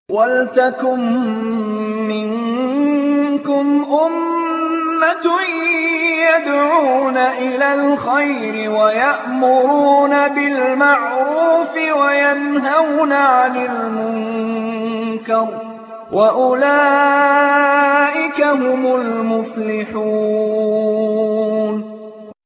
وَلْتَكُن مِّنكُمْ أُمَّةٌ يَدْعُونَ إِلَى الْخَيْرِ وَيَأْمُرُونَ بِالْمَعْرُوفِ وَيَنْهَوْنَ عَنِ الْمُنكَرِ ۚ وَأُولَٰئِكَ هُمُ الْمُفْلِحُونَ.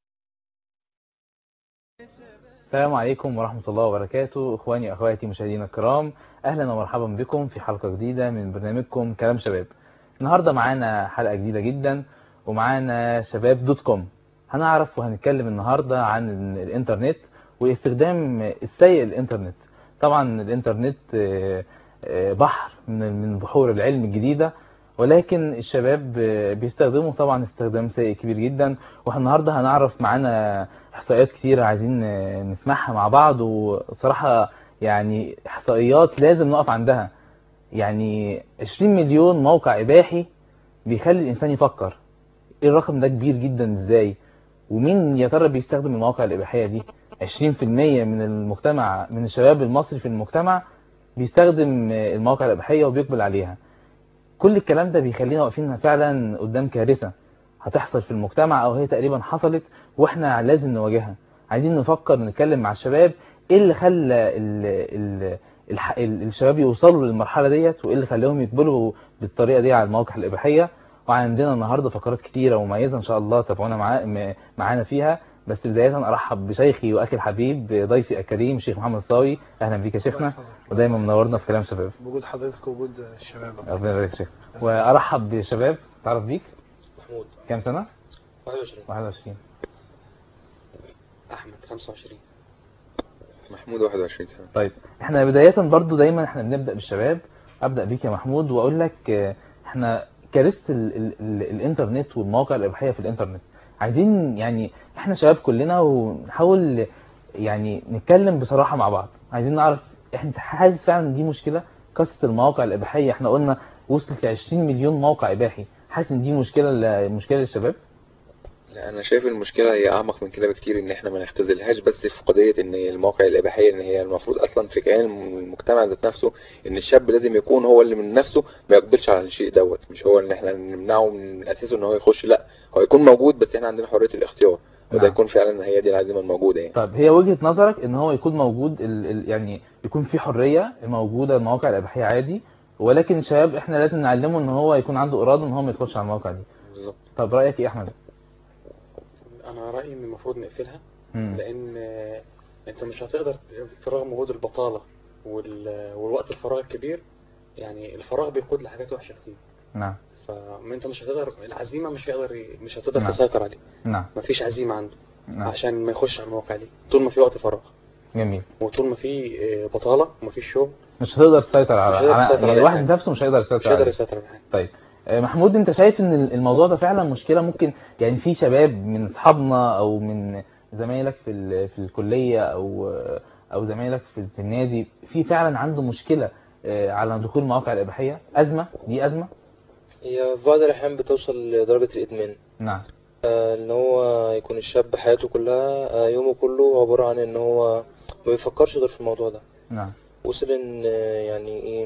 السلام عليكم ورحمة الله وبركاته. إخواني وأخواتي مشاهدينا الكرام، أهلا ومرحبا بكم في حلقة جديدة من برنامجكم كلام شباب. النهاردة معانا حلقة جديدة جدا ومعانا شباب دوت كوم. هنعرف وهنتكلم النهاردة عن الإنترنت والاستخدام السيء للإنترنت. طبعا الإنترنت بحر من بحور العلم الجديدة، ولكن الشباب بيستخدموا طبعا استخدام سيء كبير جدا. والنهارده هنعرف معانا احصائيات كتيرة عايزين نسمعها مع بعض، وصراحة يعني احصائيات لازم نقف عندها. يعني 20 مليون موقع إباحي بيخلي الإنسان يفكر ايه الرقم ده كبير جدا ازاي، ومين يا ترى بيستخدم المواقع الإباحية دي. 20% من المجتمع، من الشباب المصري في المجتمع بيستخدم المواقع الإباحية وبيقبل عليها. كل الكلام ده بيخلينا واقفين فعلا قدام كارثة هتحصل في المجتمع، او هي تقريبا حصلت واحنا لازم نواجهها. عايزين نفكر نتكلم مع الشباب ايه اللي خلى الشباب يوصلوا للمرحلة ديت، وايه اللي خلاهم يقبلوا بالطريقة دي على المواقع الإباحية. وعندنا النهاردة فقرات كتيرة ومميزة ان شاء الله تابعونا معانا فيها. بس بداية ارحب بشيخي واخي الحبيب ضيفي الكريم الشيخ محمد الصاوي. اهلا بيك يا شيخنا، ودايما منورنا في كلام شباب. بوجود حضرتك ووجود الشباب. ربنا يبارك فيك. وارحب بشباب. تعرف بيك؟ محمود. كام سنة؟ 21. احمد 25. محمود 21 سنة. طيب احنا بداية برضو دايما احنا بنبدأ بالشباب. ابدأ بيك يا محمود واقول لك احنا كارثة الانترنت والمواقع الإباحية في الانترنت. عايزين يعني احنا شباب كلنا ونحاول يعني نتكلم بصراحة مع بعض. عايزين نعرف انت حاسس فعلا ان دي مشكلة كثرة المواقع الإباحية؟ احنا قلنا وصلت ل 20 مليون موقع إباحي. حاسس ان دي مشكلة للشباب؟ لا، انا شايف المشكلة هي اعمق من كده بكتير، ان احنا ما نختزلهاش بس في قضية ان المواقع الاباحية، ان هي المفروض اصلا في كيان المجتمع ذات نفسه ان الشاب لازم يكون هو اللي من نفسه ما يقبلش على الشيء دوت. مش هو ان احنا نمنعه من اساسه ان هو يخش، لا هو يكون موجود بس احنا عندنا حرية الاختيار. وده يكون فعلا هي دي العزيمة الموجودة يعني. طب هي وجهة نظرك ان هو يكون موجود يعني يكون في حرية موجودة المواقع الإباحية عادي، ولكن الشباب احنا لازم نعلمه ان هو يكون عنده إرادة ان هو ما يدخلش على المواقع دي. بالظبط. طب رأيك ايه يا احمد؟ انا رايي ان المفروض نقفلها. لان انت مش هتقدر في رغم وجود البطاله والوقت الفراغ الكبير، يعني الفراغ بيقود لحاجات وحشه كتير. نعم. فما انت مش هتقدر، العزيمه مش هتقدر نعم. تسيطر عليه. نعم. مفيش عزيمه عنده. نعم. عشان ما يخش على المواقع دي طول ما في وقت فراغ. جميل. وطول ما في بطاله ومفيش شغل مش هتقدر تسيطر على يعني الواحد نفسه مش هيقدر يسيطر عليه. طيب محمود، انت شايف ان الموضوع ده فعلا مشكلة؟ ممكن يعني في شباب من اصحابنا او من زمايلك في الكلية او زمايلك في النادي في فعلا عنده مشكلة على دخول المواقع الإباحية؟ دي أزمة؟ هي في بعض الأحيان بتوصل لدرجة الإدمان. نعم. ان هو يكون الشاب حياته كلها يومه كله عبارة عن ان هو ما بيفكرش غير في الموضوع ده. نعم. وصل ان يعني ايه،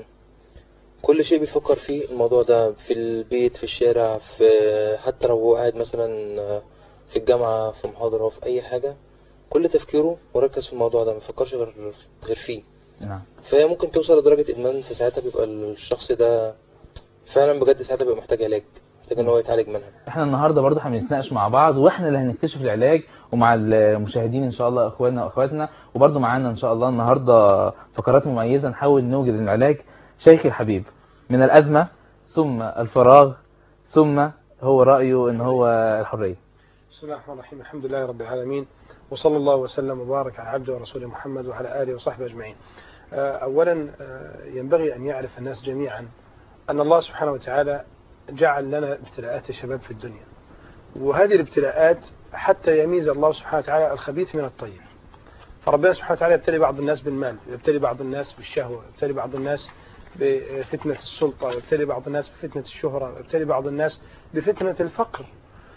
كل شيء بيفكر فيه الموضوع ده، في البيت، في الشارع، في حتى لو هو قاعد مثلا في الجامعة، في محاضرة، في اي حاجة، كل تفكيره مركز في الموضوع ده، ما بيفكرش غير فيه. نعم. فهي ممكن توصل لدرجة ادمان. في ساعتها بيبقى الشخص ده فعلا بجد ساعتها بيبقى محتاج علاج، محتاج ان هو يتعالج منها. احنا النهارده برضه هنتناقش مع بعض، واحنا اللي هنكتشف العلاج، ومع المشاهدين ان شاء الله اخواننا واخواتنا، وبرضه معانا ان شاء الله النهارده فقرات مميزه نحاول نوجد العلاج. شيخي الحبيب، من الازمه ثم الفراغ ثم هو رايه ان هو الحريه. بسم الله الرحمن الرحيم. الحمد لله رب العالمين، وصلى الله وسلم وبارك على عبده ورسوله محمد وعلى آله وصحبه أجمعين. أولا ينبغي أن يعرف الناس جميعا أن الله سبحانه وتعالى جعل لنا ابتلاءات الشباب في الدنيا، وهذه الابتلاءات حتى يميز الله سبحانه وتعالى الخبيث من الطيب. فربنا سبحانه وتعالى يبتلي بعض الناس بالمال، يبتلي بعض الناس بالشهوة، يبتلي بعض الناس بفتنة السلطة، يبتلي بعض الناس بفتنة الشهرة، يبتلي بعض الناس بفتنة الفقر.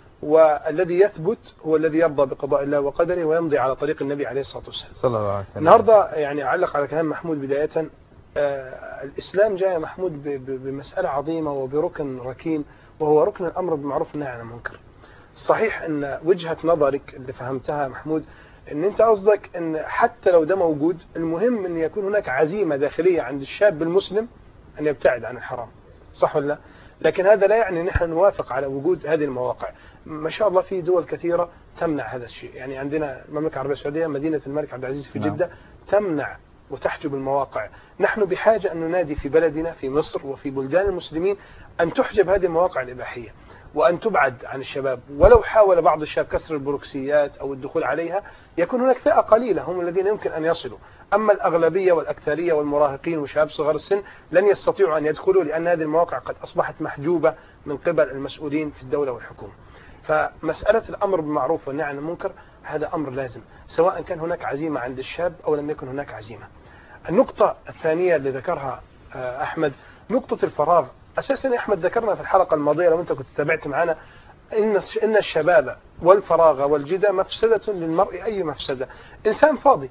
والذي يثبت هو الذي يرضى بقضاء الله وقدره ويمضي على طريق النبي عليه الصلاة والسلام. صلى الله عليه وسلم. النهاردة يعني أعلق على كلام محمود بداية. الإسلام جاء يا محمود بمسألة عظيمة وبركن ركين، وهو ركن الأمر بالمعروف والنهي عن المنكر. صحيح أن وجهة نظرك اللي فهمتها يا محمود أن أنت قصدك أن حتى لو ده موجود، المهم أن يكون هناك عزيمة داخلية عند الشاب المسلم أن يبتعد عن الحرام، صح ولا لا؟ لكن هذا لا يعني أن نحن نوافق على وجود هذه المواقع. ما شاء الله في دول كثيرة تمنع هذا الشيء، يعني عندنا المملكة العربية السعودية مدينة الملك عبد العزيز في جدة تمنع وتحجب المواقع. نحن بحاجة أن ننادي في بلدنا في مصر وفي بلدان المسلمين أن تحجب هذه المواقع الإباحية وأن تبعد عن الشباب. ولو حاول بعض الشباب كسر البروكسيات أو الدخول عليها، يكون هناك فئة قليلة هم الذين يمكن أن يصلوا، أما الأغلبية والأكثرية والمراهقين وشباب صغار السن لن يستطيعوا أن يدخلوا، لأن هذه المواقع قد أصبحت محجوبة من قبل المسؤولين في الدولة والحكومة. فمسألة الأمر بالمعروف والنهي عن المنكر هذا أمر لازم، سواء كان هناك عزيمة عند الشاب أو لم يكن هناك عزيمة. النقطة الثانية اللي ذكرها أحمد، نقطة الفراغ. أساسا أحمد ذكرنا في الحلقة الماضية لو أنت كنت تابعت معنا إن الشباب والفراغ والجدة مفسدة للمرء، أي مفسدة. إنسان فاضي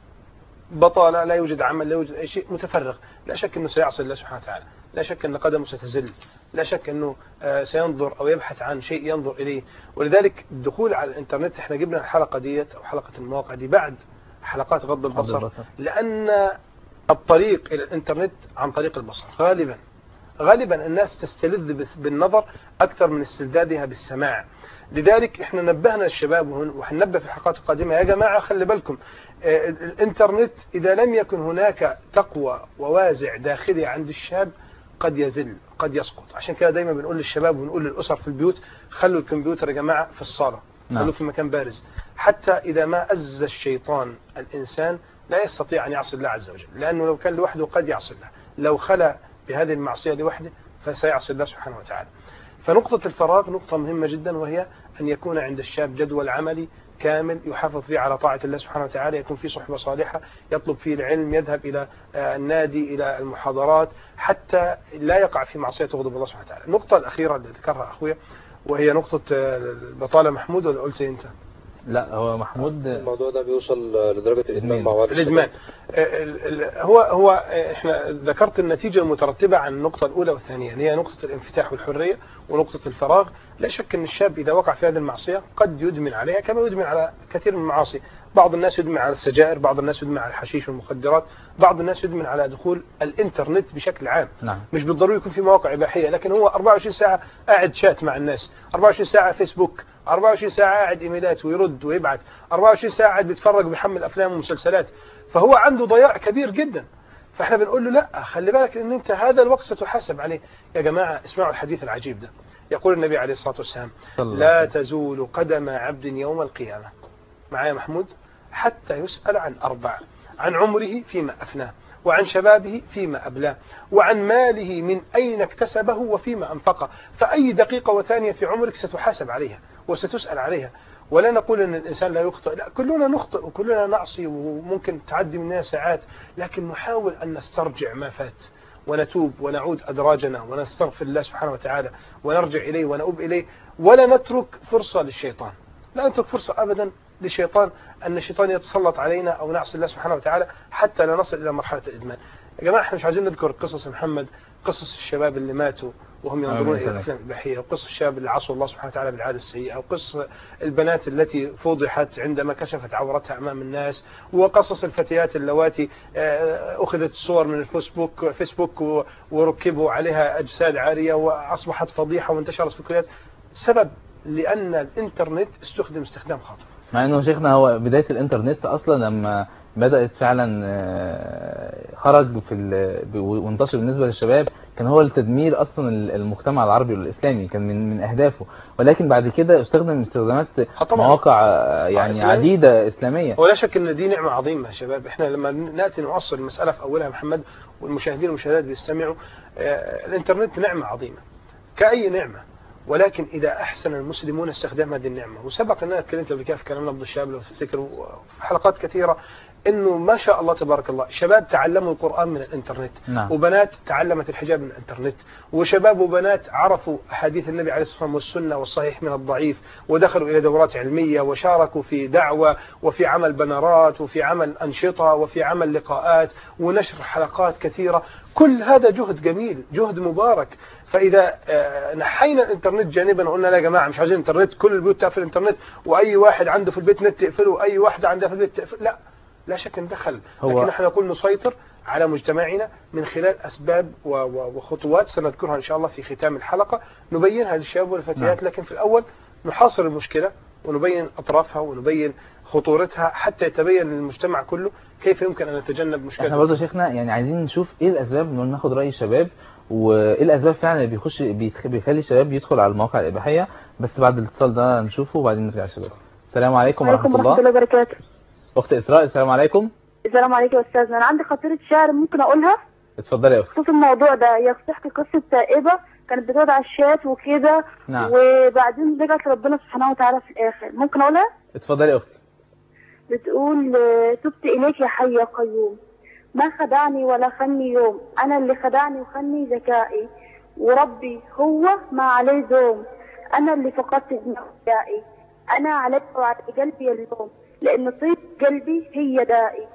بطالة، لا يوجد عمل، لا يوجد أي شيء، متفرغ، لا شك أنه سيعصي الله سبحانه وتعالى، لا شك أن قدمه ستزل، لا شك أنه سينظر أو يبحث عن شيء ينظر إليه. ولذلك الدخول على الإنترنت، إحنا جبنا الحلقة ديت أو حلقة المواقع دي بعد حلقات غض البصر، لأن الطريق إلى الإنترنت عن طريق البصر. غالبا الناس تستلذ بالنظر أكثر من استلذاذها بالسماع. لذلك احنا نبهنا الشباب وهننبه في الحلقات القادمة، يا جماعة خلي بالكم الإنترنت إذا لم يكن هناك تقوى ووازع داخلي عند الشاب قد يزل، قد يسقط. عشان كده دايما بنقول للشباب ونقول للأسر في البيوت، خلوا الكمبيوتر يا جماعة في الصالة، خلوه في مكان بارز، حتى إذا ما أز الشيطان الإنسان لا يستطيع أن يعصي الله عز وجل، لأنه لو كان لوحده قد يعصي الله، لو خلى بهذه المعصية لوحده فسيعصي الله سبحانه وتعالى. فنقطة الفراغ نقطة مهمة جدا، وهي أن يكون عند الشاب جدول عملي كامل يحافظ فيه على طاعة الله سبحانه وتعالى، يكون فيه صحبة صالحة، يطلب فيه العلم، يذهب إلى النادي، إلى المحاضرات، حتى لا يقع في معصية تغضب الله سبحانه وتعالى. النقطة الأخيرة اللي ذكرها أخويا وهي نقطة البطالة. محمود ولا قلت أنت؟ لا هو محمود. الموضوع ده بيوصل لدرجة الإدمان مع بعض الإدمان. هو احنا ذكرت النتيجة المترتبة عن النقطة الأولى والثانية، اللي هي نقطة الانفتاح والحرية ونقطة الفراغ. لا شك أن الشاب إذا وقع في هذه المعصية قد يدمن عليها كما يدمن على كثير من المعاصي. بعض الناس يدمن على السجائر، بعض الناس يدمن على الحشيش والمخدرات، بعض الناس يدمن على دخول الإنترنت بشكل عام. نعم. مش بالضروري يكون في مواقع إباحية، لكن هو 24 ساعة قاعد شات مع الناس، 24 ساعة فيسبوك، 24 ساعة قاعد إيميلات ويرد ويبعت، 24 ساعة قاعد بيتفرج وبيحمل أفلام ومسلسلات، فهو عنده ضياع كبير جدا. فاحنا بنقول له لا، خلي بالك ان انت هذا الوقت ستحاسب عليه. يا جماعة اسمعوا الحديث العجيب ده، يقول النبي عليه الصلاة والسلام: لا تزول قدم عبد يوم القيامة، معايا محمود، حتى يسأل عن 4: عن عمره فيما أفناه، وعن شبابه فيما أبلاه، وعن ماله من أين اكتسبه وفيما أنفقه. فأي دقيقة وثانية في عمرك ستحاسب عليها وستسأل عليها. ولا نقول أن الإنسان لا يخطئ، لا، كلنا نخطئ وكلنا نعصي وممكن تعدي مننا ساعات، لكن نحاول أن نسترجع ما فات ونتوب ونعود أدراجنا ونستغفر الله سبحانه وتعالى ونرجع إليه ونؤوب إليه، ولا نترك فرصة للشيطان، لا نترك فرصة أبدا للشيطان أن الشيطان يتسلط علينا أو نعصي الله سبحانه وتعالى حتى لا نصل إلى مرحلة الإدمان. يا جماعة احنا مش عايزين نذكر قصص محمد، قصص الشباب اللي ماتوا وهم ينظرون إلى الأفلام الإباحية، وقصص الشباب اللي عصوا الله سبحانه وتعالى بالعادة السيئة، وقصص البنات التي فضحت عندما كشفت عورتها أمام الناس، وقصص الفتيات اللواتي أخذت الصور من فيسبوك وركبوا عليها أجساد عارية وأصبحت فضيحة وانتشرت في الكليات. سبب لأن الإنترنت استخدم استخدام خاطئ. مع انه شيخنا هو بداية الانترنت اصلا لما بدأت فعلا خرج وانتشر بالنسبة للشباب، كان هو التدمير اصلا المجتمع العربي والاسلامي، كان من اهدافه، ولكن بعد كده استخدم استخدامات مواقع يعني عديدة اسلامية. ولا شك ان دي نعمة عظيمة يا شباب. احنا لما نأتي نوصل المسألة في اولها محمد والمشاهدين والمشاهدات بيستمعوا، الانترنت نعمة عظيمة كأي نعمة، ولكن إذا أحسن المسلمون استخدام هذه النعمة. وسبق أننا اتكلمت قبل كده في كلامنا ضد الشباب لو تفتكروا في حلقات كثيرة، انه ما شاء الله تبارك الله شباب تعلموا القرآن من الانترنت، نعم. وبنات تعلمت الحجاب من الانترنت، وشباب وبنات عرفوا احاديث النبي عليه الصلاة والسلام والسنة والصحيح من الضعيف، ودخلوا الى دورات علمية وشاركوا في دعوة وفي عمل بنرات وفي عمل أنشطة وفي عمل لقاءات ونشر حلقات كثيرة. كل هذا جهد جميل، جهد مبارك. فإذا نحينا الانترنت جانبا وقلنا لا يا جماعة مش عايزين الانترنت، كل البيوت تقفل الانترنت وأي واحد عنده في البيت نت تقفله وأي واحدة عندها في البيت تقفل، لا شك ندخل، لكن نحن نقول نسيطر على مجتمعنا من خلال أسباب وخطوات سنذكرها إن شاء الله في ختام الحلقة نبينها للشباب والفتيات. لكن في الأول نحاصر المشكلة ونبين أطرافها ونبين خطورتها حتى يتبين للمجتمع كله كيف يمكن أن نتجنب مشكلة. احنا برضه شيخنا يعني عايزين نشوف ايه الاسباب، ناخد رأي الشباب وايه الاسباب فعلا اللي بيخلي الشباب يدخل على المواقع الاباحيه. بس بعد الاتصال ده نشوفه وبعدين نرجع الشباب. السلام عليكم ورحمه الله وبركاته. اخت اسراء السلام عليكم. السلام عليكم يا استاذ، انا عندي خطيره شعر ممكن اقولها؟ اتفضلي يا اخت. بخصوص الموضوع ده، هي بتحكي قصه تائبه كانت بتقعد على الشات وكده. نعم. وبعدين رجعت ربنا سبحانه وتعالى في الاخر. ممكن اقولها؟ اتفضلي يا اختي. بتقول تبت اليك يا حي يا قيوم، ما خدعني ولا خني يوم، انا اللي خدعني وخني ذكائي، وربي هو ما عليه دوم، انا اللي فقدت ذكائي، انا عليك وعلى قلبي اللوم، لان طيب قلبي هي دائي.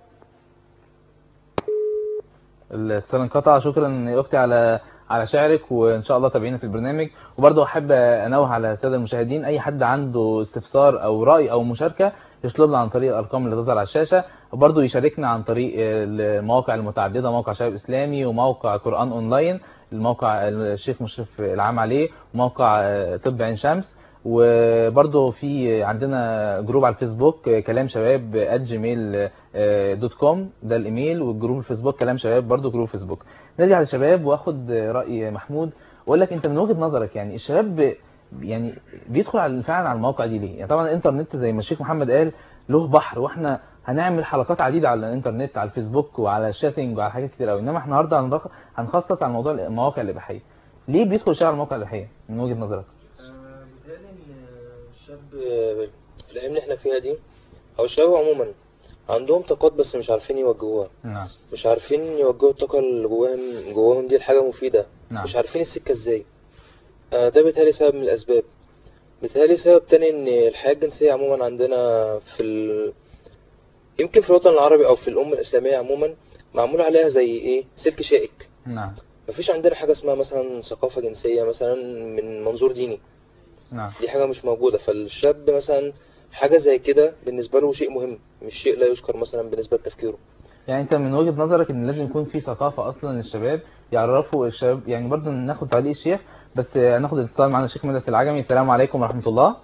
الاتصال انقطع. شكرا يا اختي على شعرك، وان شاء الله تابعينا في البرنامج. وبرضه احب انوه على الساده المشاهدين، اي حد عنده استفسار او راي او مشاركه يطلب لنا عن طريق الارقام اللي تظهر على الشاشه، وبرضه يشاركنا عن طريق المواقع المتعدده، موقع شباب اسلامي وموقع قرآن اونلاين، الموقع الشيخ مشرف العام عليه، وموقع طب عين شمس. وبرضه في عندنا جروب على الفيسبوك كلام شباب @gmail.com ده الايميل، والجروب الفيسبوك كلام شباب برضه جروب فيسبوك. نرجع للشباب واخد راي محمود واقول لك انت من وجهة نظرك يعني الشباب يعني بيدخل فعلا على المواقع دي ليه؟ يعني طبعا الانترنت زي ما الشيخ محمد قال له بحر، واحنا هنعمل حلقات عديده على الانترنت، على الفيسبوك وعلى الشاتنج وعلى حاجات كتير قوي، انما احنا النهارده هنخصص على موضوع المواقع الاباحيه. ليه بيدخل الشباب على المواقع الاباحيه من وجهة نظرك؟ بيتهيألي ان الشاب في الايام اللي احنا فيها دي او الشباب عموما عندهم طاقات بس مش عارفين يوجهوها. نعم. مش عارفين يوجهوا الطاقه اللي جواهم دي لحاجه مفيده. نعم. مش عارفين السكه ازاي. ده بيتهيألي سبب من الاسباب. بيتهيألي سبب تاني ان الحياه الجنسيه عموما عندنا يمكن في الوطن العربي او في الامه الاسلاميه عموما معمول عليها زي ايه سلك شائك. نعم. مفيش عندنا حاجه اسمها مثلا ثقافه جنسيه مثلا من منظور ديني. نعم. دي حاجه مش موجوده، فالشاب مثلا حاجه زي كده بالنسبه له شيء مهم، مش شيء لا يذكر مثلا بالنسبه لتفكيره. يعني انت من وجهة نظرك ان لازم يكون في ثقافه اصلا للشباب يعرفوا الشباب. يعني برضه ناخد تعليق الشيخ، بس ناخد اتصال معنا الشيخ مدرس العجمي. السلام عليكم ورحمه الله.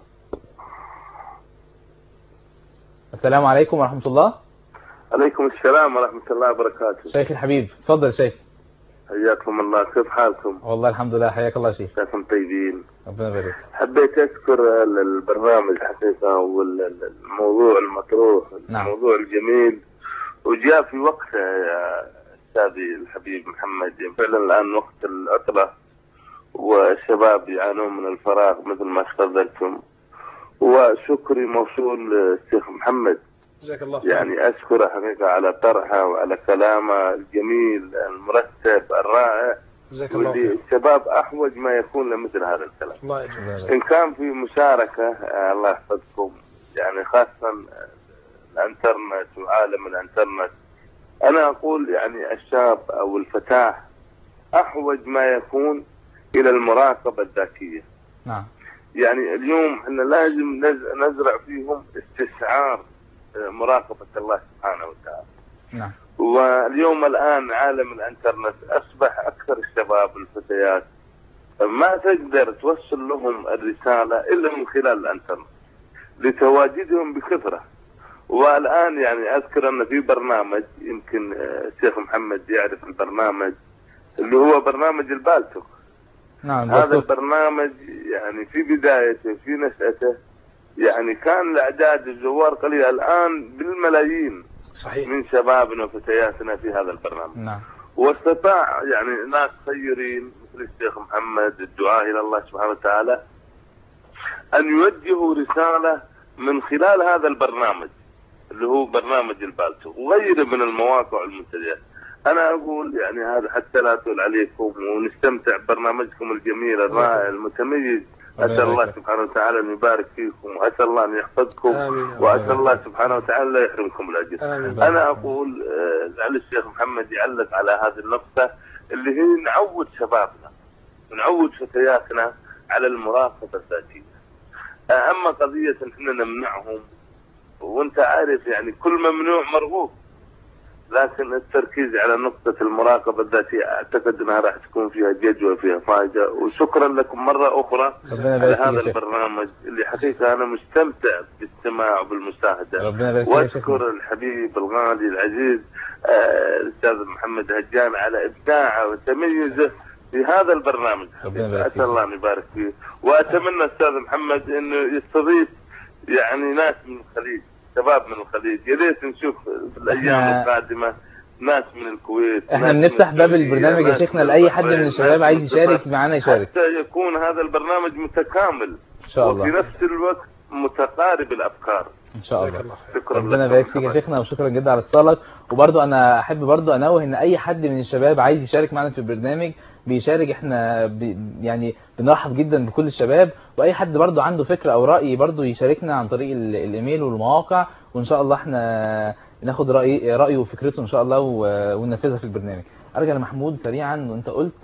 السلام عليكم ورحمه الله. عليكم السلام ورحمة الله وبركاته. شيخ الحبيب اتفضل يا شيخ. حياكم الله، كيف حالكم؟ والله الحمد لله، حياك الله يا شيخ. كيفكم طيبين؟ ربنا يبارك. حبيت أشكر البرنامج حقيقة والموضوع المطروح. نعم. الموضوع الجميل وجاء في وقت يا أستاذي الحبيب محمد. فعلا الآن وقت العطلة والشباب يعانون من الفراغ مثل ما تفضلتم، وشكري موصول للشيخ محمد. جزاك الله خير. يعني أشكره حقيقة على طرحه وعلى كلامه الجميل المرتب الرائع. جزاك الله خير. الشباب أحوج ما يكون لمثل هذا الكلام. الله يجزاك. إن كان في مشاركة الله يحفظكم، يعني خاصة الانترنت وعالم الانترنت، أنا أقول يعني الشاب أو الفتاة أحوج ما يكون إلى المراقبة الذاتية. نعم. يعني اليوم احنا لازم نزرع فيهم استشعار مراقبة الله سبحانه وتعالى. نعم. واليوم الآن عالم الانترنت أصبح أكثر الشباب والفتيات ما تقدر توصل لهم الرسالة إلا من خلال الانترنت لتواجدهم بكثرة. والآن يعني أذكر أن في برنامج، يمكن الشيخ محمد يعرف البرنامج اللي هو برنامج البالتوك. نعم. هذا البرنامج يعني في بدايته في نشأته يعني كان الأعداد الزوار قليلة، الآن بالملايين. صحيح. من شبابنا وفتياتنا في هذا البرنامج. نعم. واستطاع يعني ناس خيرين مثل الشيخ محمد الدعاء إلى الله سبحانه وتعالى أن يوجهوا رسالة من خلال هذا البرنامج اللي هو برنامج البالتو وغيره من المواقع والمنتديات. أنا أقول يعني هذا حتى لا أطول عليكم ونستمتع ببرنامجكم الجميل الرائع المتميز. أسأل الله سبحانه وتعالى أن يبارك فيكم، وأسأل الله أن يحفظكم، وأسأل الله سبحانه وتعالى لا يحرمكم الأجر. أنا أقول لعل الشيخ محمد يعلق على هذه النقطة اللي هي نعود شبابنا ونعود فتياتنا على المراقبة الذاتية. أما قضية أننا نمنعهم، وأنت عارف يعني كل ممنوع مرغوب، لكن التركيز على نقطة المراقبة الذاتية أعتقد أنها راح تكون فيها جدوى فيها فائدة. وشكرا لكم مرة أخرى على هذا البرنامج اللي حقيقة أنا مستمتع بالاستماع وبالمشاهدة. وأشكر الحبيب الغالي العزيز الأستاذ محمد هجان على إبداعه وتميزه في هذا البرنامج. أسأل الله أن يبارك فيه، وأتمنى أستاذ محمد أنه يستضيف يعني ناس من الخليج، شباب من الخليج. يا ريت نشوف في الايام القادمه ناس من الكويت. احنا بنفتح باب البرنامج يا شيخنا لاي حد من الشباب عايز يشارك معانا يشارك، حتى يكون هذا البرنامج متكامل ان شاء الله، وفي نفس الوقت متقارب الافكار ان شاء الله. شكرا. ربنا يبارك فيك يا شيخنا، وشكرا جدا على اتصالك. وبرضه انا احب برضه انوه ان اي حد من الشباب عايز يشارك معنا في البرنامج بيشارك. احنا يعني بنرحب جدا بكل الشباب، واي حد برضه عنده فكره او راي برضه يشاركنا عن طريق الايميل والمواقع، وان شاء الله احنا ناخد رايه وفكرته ان شاء الله وننفذها في البرنامج. ارجع لمحمود سريعا، وانت قلت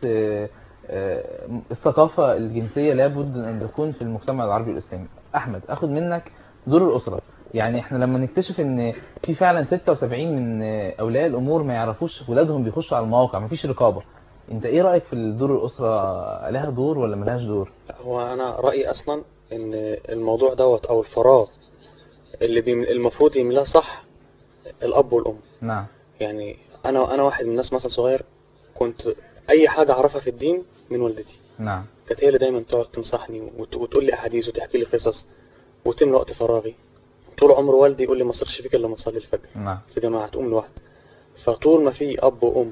الثقافه الجنسيه لابد ان تكون في المجتمع العربي والاسلامي. احمد، اخد منك دور الاسره. يعني احنا لما نكتشف ان في فعلا 76 من اولياء الامور ما يعرفوش ولادهم بيخشوا على المواقع، مفيش رقابه، انت ايه رايك في دور الاسره؟ لها دور ولا ملهاش دور؟ هو انا رايي اصلا ان الموضوع دوت او الفراغ اللي المفروض يملاه صح الاب والام. نعم. يعني انا واحد من الناس مثلا صغير، كنت اي حاجه اعرفها في الدين من والدتي. نعم. كانت هي اللي دايما تقعد تنصحني وتقول لي احاديث وتحكي لي قصص وتملى وقت فراغي. طول عمر والدي يقول لي ما تصرش فيك الا لما تصلي الفجر. نعم. في جماعه تقوم لوحدك. فطول ما في اب وام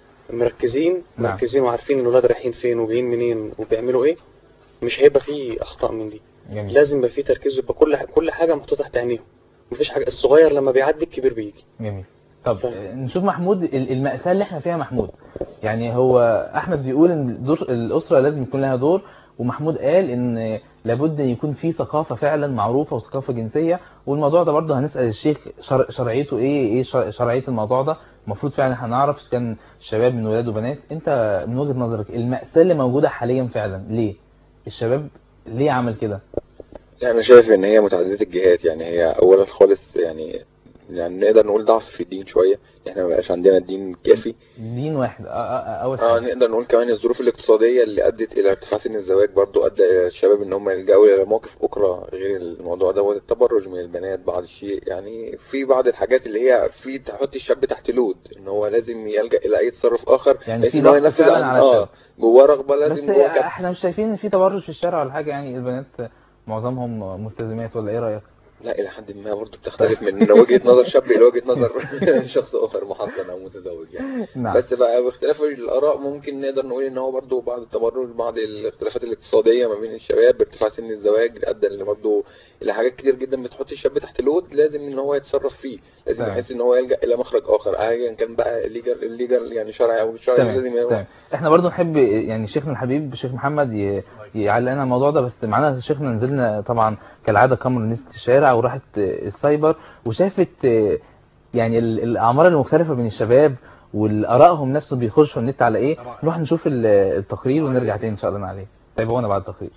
مركزين وعارفين ان الولاد رايحين فين وجايين منين وبيعملوا ايه، مش هيبقى فيه اخطاء من دي. جميل. لازم يبقى فيه تركيز، يبقى كل حاجه محطوطه تحت عينيهم، مفيش حاجه الصغير لما بيعدي الكبير بيجي. جميل. طب نشوف محمود المأساة اللي احنا فيها. محمود يعني هو احمد بيقول ان دور الاسره لازم يكون لها دور، ومحمود قال ان لابد ان يكون في ثقافه فعلا معروفه وثقافه جنسيه، والموضوع ده برضه هنسال الشيخ شرعيته ايه شرعيه الموضوع ده. المفروض فعلا هنعرف اذا كان شباب من ولاد وبنات. انت من وجهه نظرك المأساة اللي موجوده حاليا فعلا ليه الشباب ليه عمل كده؟ يعني انا شايف ان هي متعدده الجهات. يعني هي اولا خالص يعني نقدر نقول ضعف في الدين شويه، احنا ما بقاش عندنا دين كافي، دين واحد اول نقدر نقول كمان الظروف الاقتصاديه اللي ادت الى ارتفاع سن الزواج برضو ادى الى الشباب ان هم يلجأوا الى مواقف اخرى غير الموضوع ده، والتبرج من البنات بعض الشيء. يعني في بعض الحاجات اللي هي في تحط الشاب تحت لود ان هو لازم يلجأ الى اي تصرف اخر، يعني في ان هو ينفذ جواه رغبه لازم جواه كبت. احنا مش شايفين ان في تبرج في الشارع ولا حاجه، يعني البنات معظمهم ملتزمات ولا ايه رايك؟ لا الى حد ما برضه بتختلف من وجهه نظر شاب الى وجهه نظر شخص اخر محصن او متزوج يعني. نعم. بس بقى باختلاف الاراء ممكن نقدر نقول ان هو برضه بعض التبرج، بعض الاختلافات الاقتصاديه ما بين الشباب، ارتفاع سن الزواج ادى ان برضه الى حاجات كتير جدا بتحط الشاب تحت لود لازم ان هو يتصرف فيه، لازم يحس ان هو يلجأ الى مخرج اخر ايا كان بقى الليجل يعني شرعي او مش شرعي. لازم احنا برضه نحب يعني شيخنا الحبيب الشيخ محمد يعلق لنا الموضوع ده، بس معانا شيخنا نزلنا طبعا كالعاده كاميرا نزلت الشارع وراحت السايبر وشافت يعني الاعمار المختلفه بين الشباب والارائهم نفسه بيخشوا النت على ايه. نروح نشوف التقرير ونرجع تاني ان شاء الله عليه. تابعونا بعد التقرير.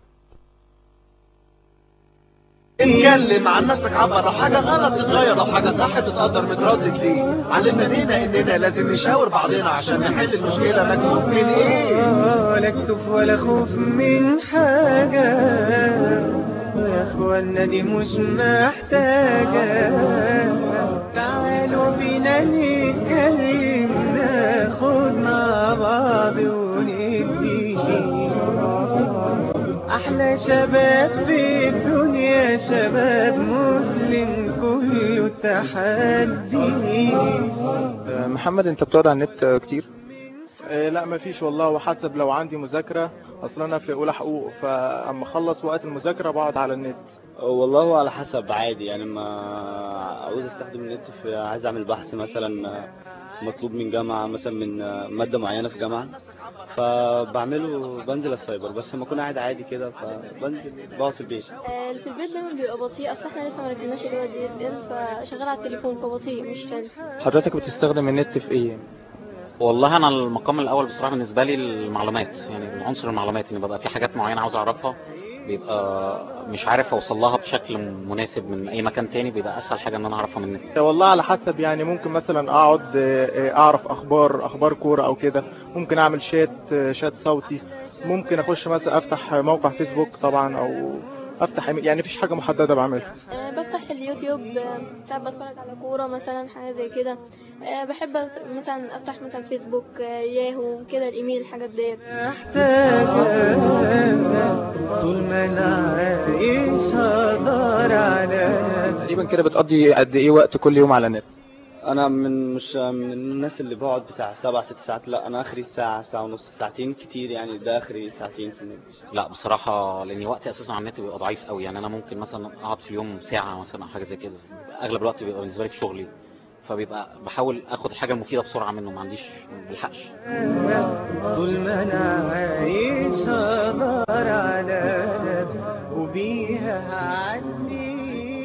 اتكلم عن نفسك، عبر لو حاجه غلط تتغير، لو حاجه صح تتقدر متردد ليه. علمنا بينا اننا لازم نشاور بعضنا عشان نحل المشكله. مكسوف من ايه؟ لا كسوف ولا خوف من حاجه يا اخوانا، دي مش محتاجه. تعالوا بينا نتكلم ناخد مع بعض وندي احلى شباب في الدنيا، شباب مسلم كله تحدي. محمد انت بتقعد على النت كتير؟ لا مفيش والله، وحسب لو عندي مذاكرة. اصلا انا في اولى حقوق، فاما اخلص وقت المذاكرة بقعد على النت. والله على حسب عادي يعني، ما عاوز استخدم النت في عايز اعمل بحث مثلا مطلوب من جامعة مثلا من مادة معينة في جامعة، فبعمله بنزل السايبر. بس لما اكون قاعد عادي كده فبنزل بقعد في البيت. في البيت دايما بيبقى بطيء، اصل احنا لسه ما ركبناش اللي هو DSL، فشغال على التليفون فبطيء مش حلو. حضرتك بتستخدم النت في ايه؟ والله انا المقام الاول بصراحه بالنسبه لي المعلومات، يعني العنصر المعلوماتي، ان ببقى في حاجات معينه عاوز اعرفها، بيبقى مش عارف اوصل لها بشكل مناسب من اي مكان تاني، بيبقى اسهل حاجه ان انا اعرفها من النت. والله على حسب يعني، ممكن مثلا اقعد اعرف اخبار كوره او كده، ممكن اعمل شات صوتي، ممكن اخش مثلا افتح موقع فيسبوك طبعا، او افتح يعني مفيش حاجه محدده بعملها. بفتح اليوتيوب، ساعات بتفرج على كوره مثلا، حاجه زي كده. بحب مثلا افتح مثلا فيسبوك، ياهو كده، الايميل، الحاجات ديت. طول ما انا عايش هقدر على تقريبا كده بتقضي قد ايه وقت كل يوم على النت؟ انا مش من الناس اللي بقعد بتاع 7-6 ساعات، لا انا اخري ساعة ونص، ساعتين كتير يعني، ده اخري ساعتين في النت. لا بصراحه لاني وقتي اساسا على النت بيبقى ضعيف قوي، يعني انا ممكن مثلا اقعد في اليوم ساعه مثلا او حاجه زي كده، اغلب الوقت بيبقى بالنسبه لي في شغلي، فبيبقى بحاول اخد الحاجه المفيده بسرعه منه، ما عنديش بلحقش. طول ما انا عايش هقدر على نفسي وبيها هعدي.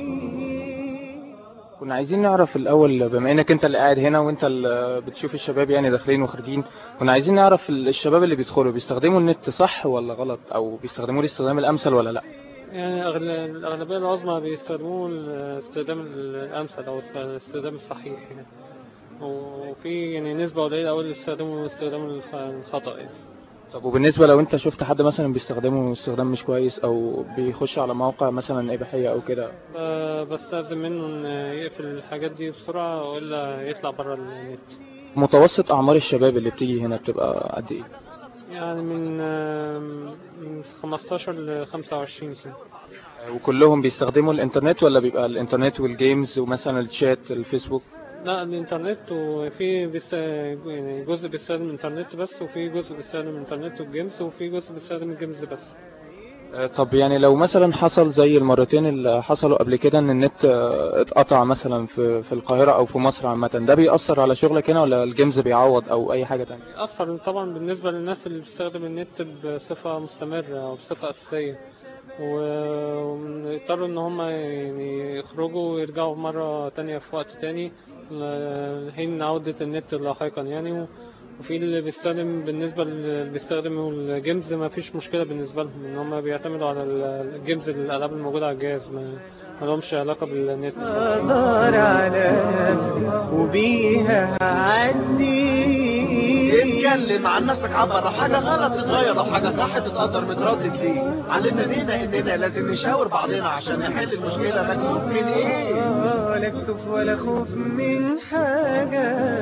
كنا عايزين نعرف الاول، بما انك انت اللي قاعد هنا وانت اللي بتشوف الشباب يعني داخلين وخارجين، كنا عايزين نعرف الشباب اللي بيدخلوا بيستخدموا النت صح ولا غلط، او بيستخدموه الاستخدام الامثل ولا لا؟ يعني الأغلبية العظمى بيستخدموه الاستخدام الأمثل أو الاستخدام الصحيح يعني، وفي يعني نسبة قليلة أوي اللي بيستخدموا الاستخدام الخطأ يعني. طب وبالنسبة لو انت شفت حد مثلا بيستخدمه استخدام مش كويس، او بيخش على مواقع مثلا اباحية او كده، بستأذن منه ان يقفل الحاجات دي بسرعة وإلا يطلع برا النت. متوسط اعمار الشباب اللي بتيجي هنا بتبقى قد ايه؟ يعني من 15 ل 25 سنة. وكلهم بيستخدموا الانترنت ولا بيبقى الانترنت والجيمز ومثلا الشات الفيسبوك؟ لا الانترنت، وفي يعني جزء بيستخدم الانترنت بس، وفي جزء بيستخدم الانترنت والجيمز، وفي جزء بيستخدم الجيمز بس. طب يعني لو مثلا حصل زي المرتين اللي حصلوا قبل كده ان النت اتقطع مثلا في القاهرة او في مصر عامة، ده بيأثر على شغلك هنا ولا الجيمز بيعوض او اي حاجة تانية؟ بيأثر طبعا بالنسبة للناس اللي بتستخدم النت بصفة مستمرة او بصفة اساسية، ويضطروا ان هم يعني يخرجوا ويرجعوا مرة تانية في وقت تاني حين عودة النت لاحقا يعني. وفي اللي بيستخدم، بالنسبة اللي بيستخدموا الجيمز ما فيش مشكلة بالنسبة لهم، ان هم بيعتمدوا على الجيمز، الالعاب الموجودة على الجهاز، ما لهمش علاقة بالنت. اقدر على نفسي وبيها هعدي. اتكلم عن نفسك، عبر لو حاجة غلط تتغير، لو حاجة صح تتقدر متردد ليه. علمنا بينا اننا لازم نشاور بعضنا عشان نحل المشكلة، مكسوف من ايه؟ لا اكتف ولا خوف من حاجة.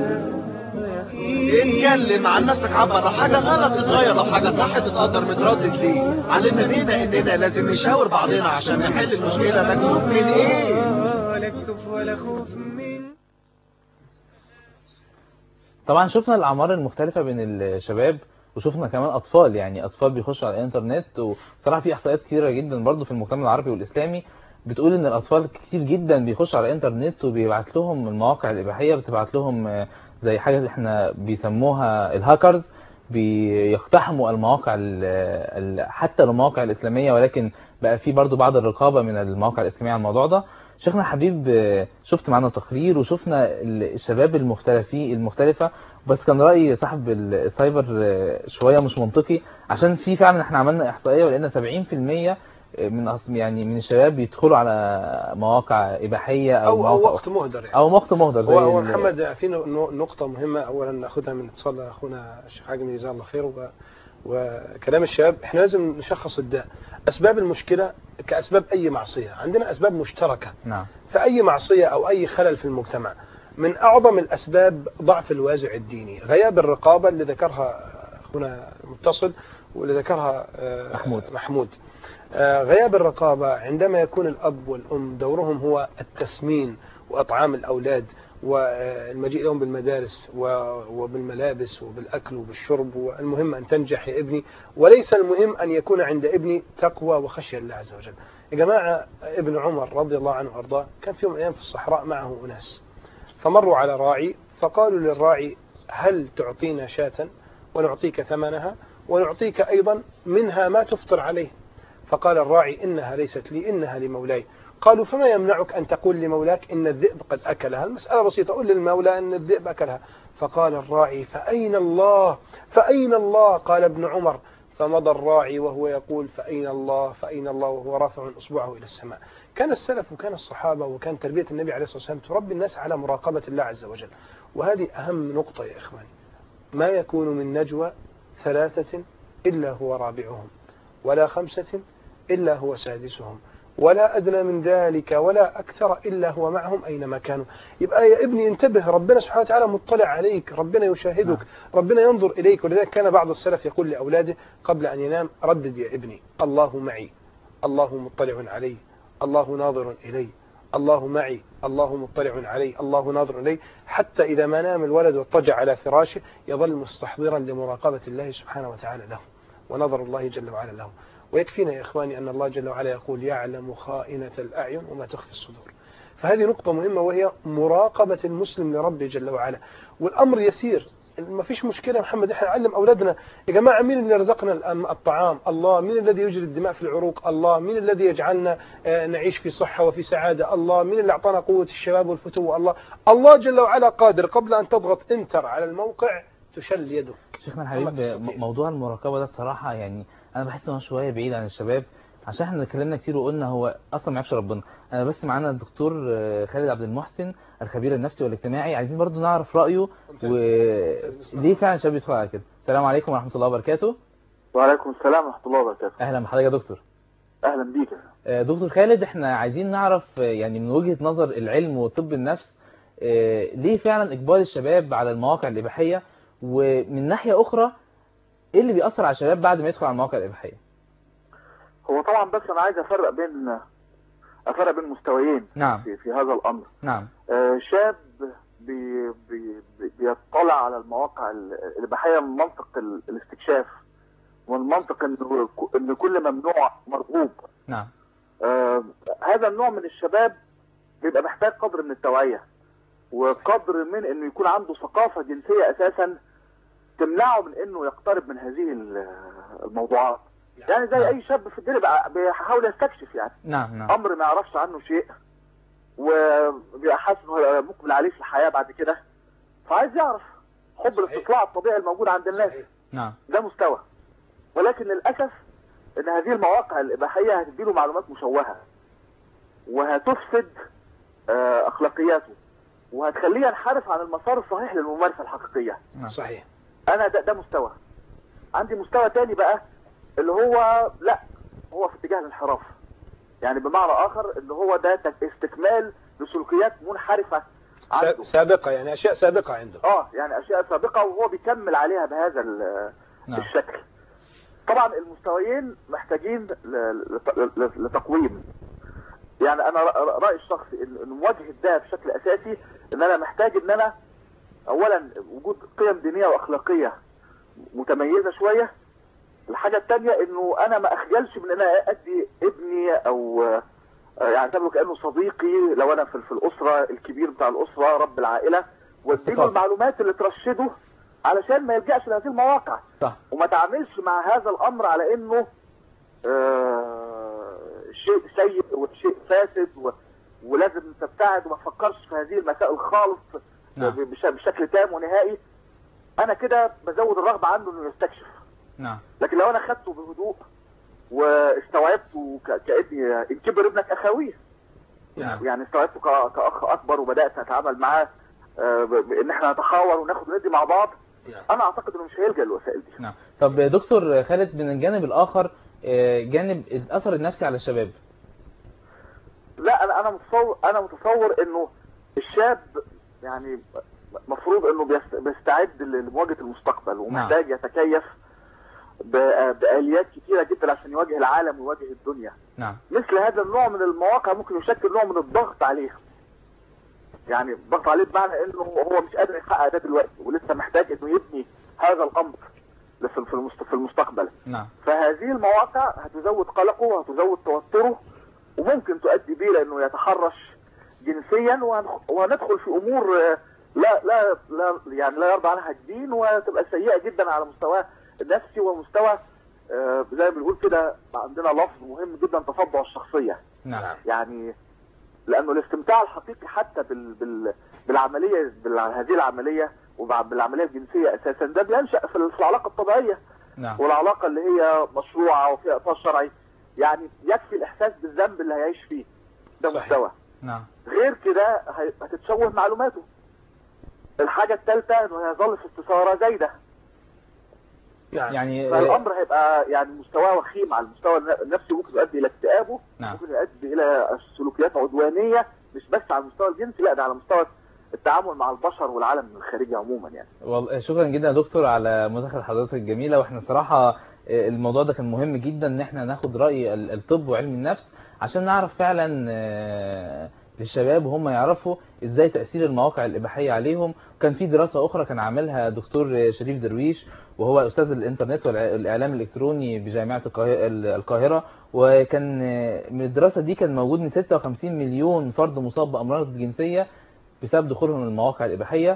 اتكلم عن نفسك، عبر لو حاجة غلط تتغير، لو حاجة صح تتقدر متردد ليه. علمنا بينا اننا لازم نشاور بعضنا عشان نحل المشكلة، مكسوف من ايه؟ لا اكتف ولا خوف من. طبعا شفنا الاعمار المختلفة بين الشباب، وشفنا كمان اطفال، يعني اطفال بيخشوا على الانترنت. وصراحة في احصائيات كتيرة جدا برضو في المجتمع العربي والاسلامي بتقول ان الاطفال كتير جدا بيخشوا على الانترنت، وبيبعت لهم المواقع الاباحية، بتبعت لهم زي حاجة اللي احنا بيسموها الهاكرز، بيقتحموا المواقع حتى المواقع الاسلامية، ولكن بقى في برضو بعض الرقابة من المواقع الاسلامية على الموضوع ده. شيخنا حبيب، شفت معنا تقرير وشفنا الشباب المختلفة، بس كان رأي صاحب السايبر شوية مش منطقي، عشان في فعلا احنا عملنا احصائية ولقينا 70% من الشباب بيدخلوا على مواقع إباحية أو وقت مهدر يعني. أو وقت مهدر زي هو محمد، في نقطة مهمة أولا نأخذها من اتصال أخونا الشيخ حاجم جزاه الله خير وكلام الشباب. احنا لازم نشخص الداء. أسباب المشكلة كأسباب أي معصية، عندنا أسباب مشتركة. نعم. فأي معصية أو أي خلل في المجتمع، من أعظم الأسباب ضعف الوازع الديني، غياب الرقابة اللي ذكرها أخونا المتصل واللي ذكرها محمود. غياب الرقابة عندما يكون الأب والأم دورهم هو التسمين وأطعام الأولاد والمجيء لهم بالمدارس وبالملابس وبالأكل وبالشرب. والمهم أن تنجح يا ابني، وليس المهم أن يكون عند ابني تقوى وخشية لله عز وجل. يا جماعة، ابن عمر رضي الله عنه وأرضاه كان في يوم من الأيام في الصحراء معه أناس، فمروا على راعي فقالوا للراعي: هل تعطينا شاة ونعطيك ثمنها ونعطيك أيضا منها ما تفطر عليه؟ فقال الراعي: إنها ليست لي، إنها لمولاي. قالوا: فما يمنعك أن تقول لمولاك إن الذئب قد أكلها؟ المسألة بسيطة، قل للمولى أن الذئب أكلها. فقال الراعي: فأين الله؟ فأين الله؟ قال ابن عمر: فمضى الراعي وهو يقول: فأين الله؟ فأين الله؟ وهو رافع إصبعه إلى السماء. كان السلف وكان الصحابة وكان تربية النبي عليه الصلاة والسلام تربي الناس على مراقبة الله عز وجل. وهذه أهم نقطة يا إخواني. ما يكون من نجوى 3 إلا هو رابعهم، ولا 5 إلا هو سادسهم، ولا أدنى من ذلك ولا أكثر إلا هو معهم أينما كانوا. يبقى يا ابني انتبه، ربنا سبحانه وتعالى مطلع عليك، ربنا يشاهدك، ربنا ينظر إليك. ولذلك كان بعض السلف يقول لأولاده قبل أن ينام: ردد يا ابني: الله معي، الله مطلع علي، الله ناظر إلي، الله معي، الله مطلع علي، الله ناظر إلي، حتى إذا ما نام الولد واضطجع على فراشه يظل مستحضرا لمراقبة الله سبحانه وتعالى له ونظر الله جل وعلا له. ويكفينا يا إخواني أن الله جل وعلا يقول: يعلم خائنة الأعين وما تخفي الصدور. فهذه نقطة مهمة، وهي مراقبة المسلم لربه جل وعلا. والأمر يسير، ما فيش مشكلة. محمد، احنا نعلم أولادنا يا جماعة: مين اللي رزقنا الطعام؟ الله. مين الذي يجري الدماء في العروق؟ الله. مين الذي يجعلنا نعيش في صحة وفي سعادة؟ الله. مين اللي أعطانا قوة الشباب والفتوة؟ الله. الله جل وعلا قادر. قبل أن تضغط انتر على الموقع تشل يدك. شيخنا الحبيب، موضوع المراقبة ده الصراحة يعني أنا بحس إنه شوية بعيد عن الشباب، عشان احنا اتكلمنا كتير وقلنا هو أصلا ما يعرفش ربنا. أنا بس معانا الدكتور خالد عبد المحسن الخبير النفسي والاجتماعي، عايزين برضو نعرف رأيه وليه فعلا الشباب يدخل على كده. السلام عليكم ورحمة الله وبركاته. وعليكم السلام ورحمة الله وبركاته. أهلا بحضرتك يا دكتور. أهلا بيك. دكتور خالد، احنا عايزين نعرف يعني من وجهة نظر العلم وطب النفس ليه فعلا إقبال الشباب على المواقع الإباحية، ومن ناحية أخرى ايه اللي بيأثر على الشباب بعد ما يدخل على المواقع الإباحية؟ هو طبعا بس انا عايز افرق بين مستويين. نعم. في هذا الامر. نعم. شاب بيطلع على المواقع الإباحية من منطق الاستكشاف، ومن منطق ان كل ممنوع مرغوب. نعم. هذا النوع من الشباب بيبقى محتاج قدر من التوعية، وقدر من انه يكون عنده ثقافة جنسية اساسا تمنعه من انه يقترب من هذه الموضوعات. يعني زي اي شاب في الدنيا بيحاول يستكشف يعني. نعم. امر ما يعرفش عنه شيء، وبيبقى حاسس انه مقبل عليه في الحياة بعد كده، فعايز يعرف. حب الاستطلاع الطبيعي الموجود عند الناس. نعم. ده مستوى. ولكن للأسف ان هذه المواقع الإباحية هتديله معلومات مشوهة، وهتفسد اخلاقياته، وهتخليه ينحرف عن المسار الصحيح للممارسة الحقيقية. صحيح. انا ده مستوى. عندي مستوى تاني بقى اللي هو لا، هو في اتجاه الانحراف. يعني بمعنى اخر اللي هو ده استكمال لسلوكيات منحرفة عنده. سابقة، يعني اشياء سابقة عنده. يعني اشياء سابقة وهو بيكمل عليها بهذا الشكل. طبعا المستويين محتاجين لتقويم. يعني انا رأيي الشخصي ان مواجهة ده بشكل اساسي ان انا محتاج ان انا اولا وجود قيم دينية واخلاقية متميزة شوية. الحاجة التانية انه انا ما اخجلش من ان انا ادي ابني او يعني اعتبره كأنه صديقي لو انا في الاسرة الكبير بتاع الاسرة رب العائلة، واديله المعلومات اللي ترشده علشان ما يلجأش لهذه المواقع. صح. وما تعاملش مع هذا الامر على انه شيء سيء وشيء فاسد ولازم تبتعد، وما تفكرش في هذه المسائل خالص. نعم. بشكل تام ونهائي. انا كده بزود الرغبة عنه انه يستكشف. نعم. لكن لو انا خدته بهدوء واستوعبته كأني ان كبر ابنك اخويه. نعم. يعني استوعبته كأخ اكبر وبدأت اتعامل معاه بان احنا نتحاور وناخد وندي مع بعض. انا اعتقد انه مش هيلجأ للوسائل دي. نعم. طب دكتور خالد، من الجانب الاخر جانب الاثر النفسي على الشباب. لا، انا متصور انه الشاب يعني مفروض انه بيستعد لمواجهة المستقبل، ومحتاج يتكيف بآليات كتيرة جدا عشان يواجه العالم ويواجه الدنيا. نعم. مثل هذا النوع من المواقع ممكن يشكل نوع من الضغط عليه. يعني ضغط عليه بمعنى انه هو مش قادر يحقق ده دلوقتي ولسه محتاج انه يبني هذا الامر في المستقبل. نعم. فهذه المواقع هتزود قلقه وهتزود توتره وممكن تؤدي بيه لانه يتحرش جنسيا وهندخل في امور لا يعني لا يرضى عنها الدين وتبقى سيئة جدا على مستوى النفسي ومستوى زي ما بنقول كده عندنا لفظ مهم جدا تفضع الشخصية. نعم. يعني لانه الاستمتاع الحقيقي حتى بالعملية هذه العملية وبالعملية الجنسية اساسا ده بينشأ في العلاقة الطبيعية. نعم. والعلاقة اللي هي مشروعة وفيها اطار شرعي يعني يكفي الاحساس بالذنب اللي هيعيش فيه ده صحيح. مستوى. نعم. غير كده هتتشوه معلوماته. الحاجة الثالثة انه هيظل في استثارة زايدة. يعني فالامر هيبقى يعني مستواه وخيم على المستوى النفسي ممكن يؤدي الى اكتئابه. نعم. ممكن يؤدي الى سلوكيات عدوانية مش بس على المستوى الجنسي لا ده على مستوى التعامل مع البشر والعالم الخارجي عموما يعني. والله شكرا جدا يا دكتور على مداخلة حضرتك الجميلة. واحنا صراحة الموضوع ده كان مهم جدا ان احنا ناخد رأي الطب وعلم النفس عشان نعرف فعلا للشباب وهم يعرفوا ازاي تأثير المواقع الإباحية عليهم. كان في دراسة أخرى كان عاملها دكتور شريف درويش وهو أستاذ الإنترنت والإعلام الإلكتروني بجامعة القاهرة، وكان من الدراسة دي كان موجود من 56 مليون فرد مصاب بأمراض جنسية بسبب دخولهم للمواقع الإباحية،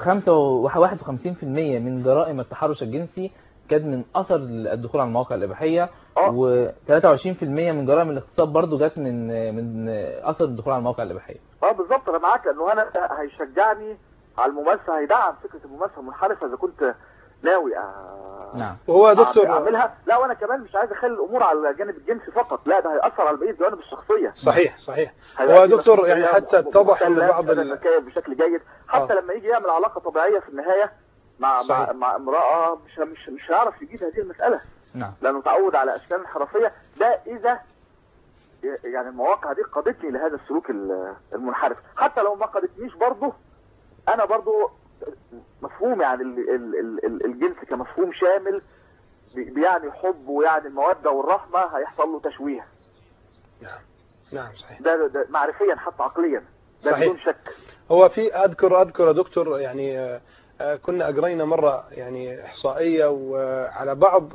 و51% من جرائم التحرش الجنسي كانت من أثر الدخول على المواقع الإباحية، و23% من جرائم الاغتصاب برضو جت من أثر الدخول على المواقع الإباحية. بالظبط انا معاك لانه انا هيشجعني على الممارسه، هيدعم فكره الممارسه المنحرفه اذا كنت ناوي نعم. وهو دكتور اعملها. لا وانا كمان مش عايز اخلي الامور على الجانب الجنسي فقط، لا ده هيأثر على بقيه الجوانب الشخصيه. صحيح. هو دكتور يعني حتى اتضح ان بعض بشكل جيد حتى لما يجي يعمل علاقه طبيعيه في النهايه مع امراه مش هيعرف يجيب هذه المساله. نعم. لانه تعود على اشكال انحرافيه. ده اذا يعني المواقع دي قادتني لهذا السلوك المنحرف. حتى لو ما قادتنيش برضه انا برضه مفهوم يعني الجنس كمفهوم شامل بيعني حب ويعني المودة والرحمة هيحصل له تشويه. نعم صحيح. ده معرفيا حتى عقليا ده صحيح. بدون شك. هو في اذكر يا دكتور يعني كنا اجرينا مرة يعني احصائية وعلى بعض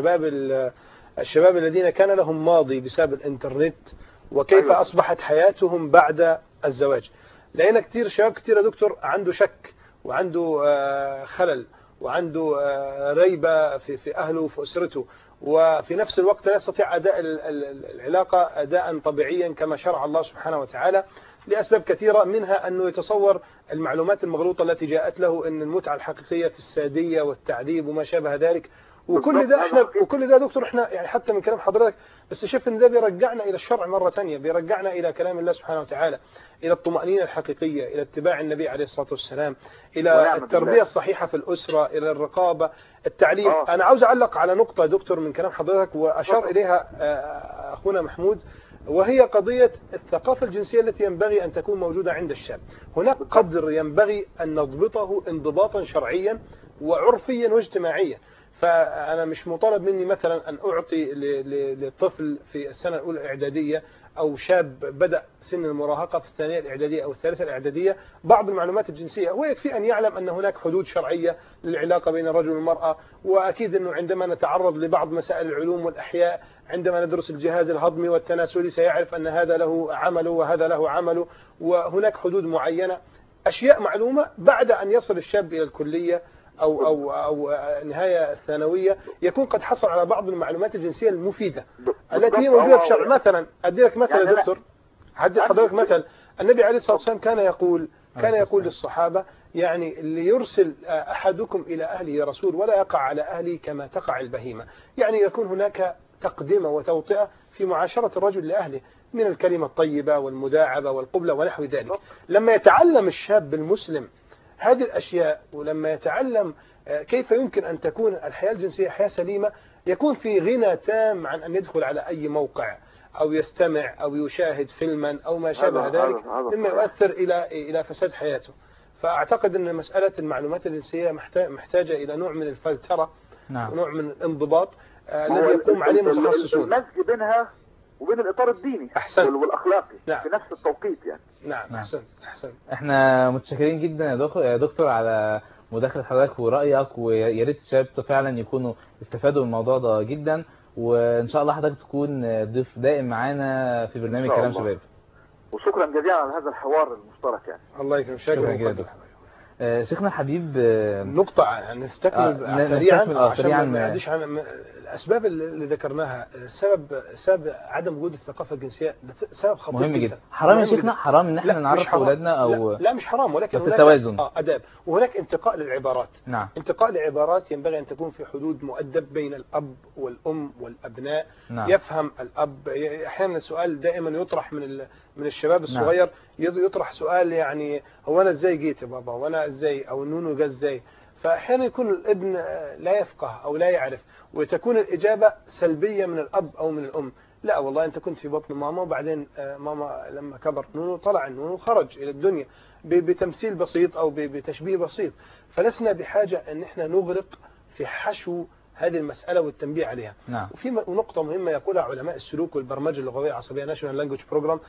الشباب الذين كان لهم ماضي بسبب الانترنت وكيف أيوة. اصبحت حياتهم بعد الزواج. لقينا شباب كتير يا دكتور عنده شك وعنده خلل وعنده ريبة في أهله وفي أسرته، وفي نفس الوقت لا يستطيع أداء العلاقة أداء طبيعيا كما شرع الله سبحانه وتعالى لأسباب كثيرة، منها أنه يتصور المعلومات المغلوطة التي جاءت له أن المتعة الحقيقية في السادية والتعذيب وما شابه ذلك. وكل ده دكتور احنا يعني حتى من كلام حضرتك بس شوف ان ده بيرجعنا الى الشرع مرة ثانية، بيرجعنا الى كلام الله سبحانه وتعالى، الى الطمأنينة الحقيقية، الى اتباع النبي عليه الصلاة والسلام، الى التربية الصحيحة في الأسرة، الى الرقابة، التعليم. انا عاوز اعلق على نقطة دكتور من كلام حضرتك واشار اليها اخونا محمود، وهي قضية الثقافة الجنسية التي ينبغي ان تكون موجودة عند الشاب. هناك قدر ينبغي ان نضبطه انضباطا شرعيا وعرفيا واجتماعيا. فأنا مش مطالب مني مثلا أن أعطي لطفل في السنة الأولى الإعدادية أو شاب بدأ سن المراهقة في الثانية الإعدادية أو الثالثة الإعدادية بعض المعلومات الجنسية. هو يكفي أن يعلم أن هناك حدود شرعية للعلاقة بين الرجل والمرأة، وأكيد أنه عندما نتعرض لبعض مسائل العلوم والأحياء عندما ندرس الجهاز الهضمي والتناسلي سيعرف أن هذا له عمله وهذا له عمله، وهناك حدود معينة، أشياء معلومة. بعد أن يصل الشاب إلى الكلية أو نهاية الثانوية يكون قد حصل على بعض المعلومات الجنسية المفيدة التي هي موجودة في الشرع. مثلا أدي لك مثل يا دكتور، هدي حضرتك مثل. النبي عليه الصلاة والسلام كان يقول للصحابة يعني ليرسل أحدكم إلى أهله رسول ولا يقع على أهله كما تقع البهيمة، يعني يكون هناك تقدمة وتوطئة في معاشرة الرجل لأهله من الكلمة الطيبة والمداعبة والقبلة ونحو ذلك. لما يتعلم الشاب المسلم هذه الأشياء ولما يتعلم كيف يمكن أن تكون الحياة الجنسية حياة سليمة يكون في غنى تام عن أن يدخل على أي موقع أو يستمع أو يشاهد فيلما أو ما شابه ذلك مما يؤثر إلى فساد حياته. فأعتقد أن مسألة المعلومات الجنسية محتاجة إلى نوع من الفلترة ونوع من الانضباط الذي يقوم عليه المتخصصون. المزج بينها وبين الاطار الديني والاخلاقي في نفس التوقيت يعني. نعم احسنت. احنا متشكرين جدا يا دكتور على مداخله حضرتك ورأيك، ويا ريت الشباب فعلا يكونوا استفادوا من الموضوع ده جدا، وان شاء الله حضرتك تكون ضيف دائم معانا في برنامج كلام شباب. وشكرا جزيلا على هذا الحوار المشترك يعني. الله يكرمك. شكرا جدا. شيخنا الحبيب، نقطة نستكمل سريعا عشان ما نعديش عن الأسباب اللي ذكرناها. سبب عدم وجود الثقافة الجنسية سبب خطير مهم جدا. حرام يا شيخنا، حرام ان احنا نعرف اولادنا او لا مش حرام، ولكن هناك توازن اداب، وهناك انتقاء للعبارات. نعم. انتقاء لعبارات ينبغي ان تكون في حدود مؤدب بين الاب والام والابناء. نعم. يفهم الاب. احيانا السؤال دائما يطرح من الشباب الصغير. نعم. يطرح سؤال يعني هو انا ازاي جيت يا بابا، وانا ازاي، او النونو جه ازاي. فاحيانا يكون الابن لا يفقه او لا يعرف، وتكون الاجابه سلبيه من الاب او من الام. لا والله انت كنت في بطن ماما، وبعدين ماما لما كبر نونو طلع النونو وخرج الى الدنيا، بتمثيل بسيط او بتشبيه بسيط. فلسنا بحاجه ان احنا نغرق في حشو هذه المسألة والتنبيه عليها. نعم. وفي نقطة مهمة يقولها علماء السلوك والبرمجة اللغوية العصبية ناشونال لانجويج بروجرام،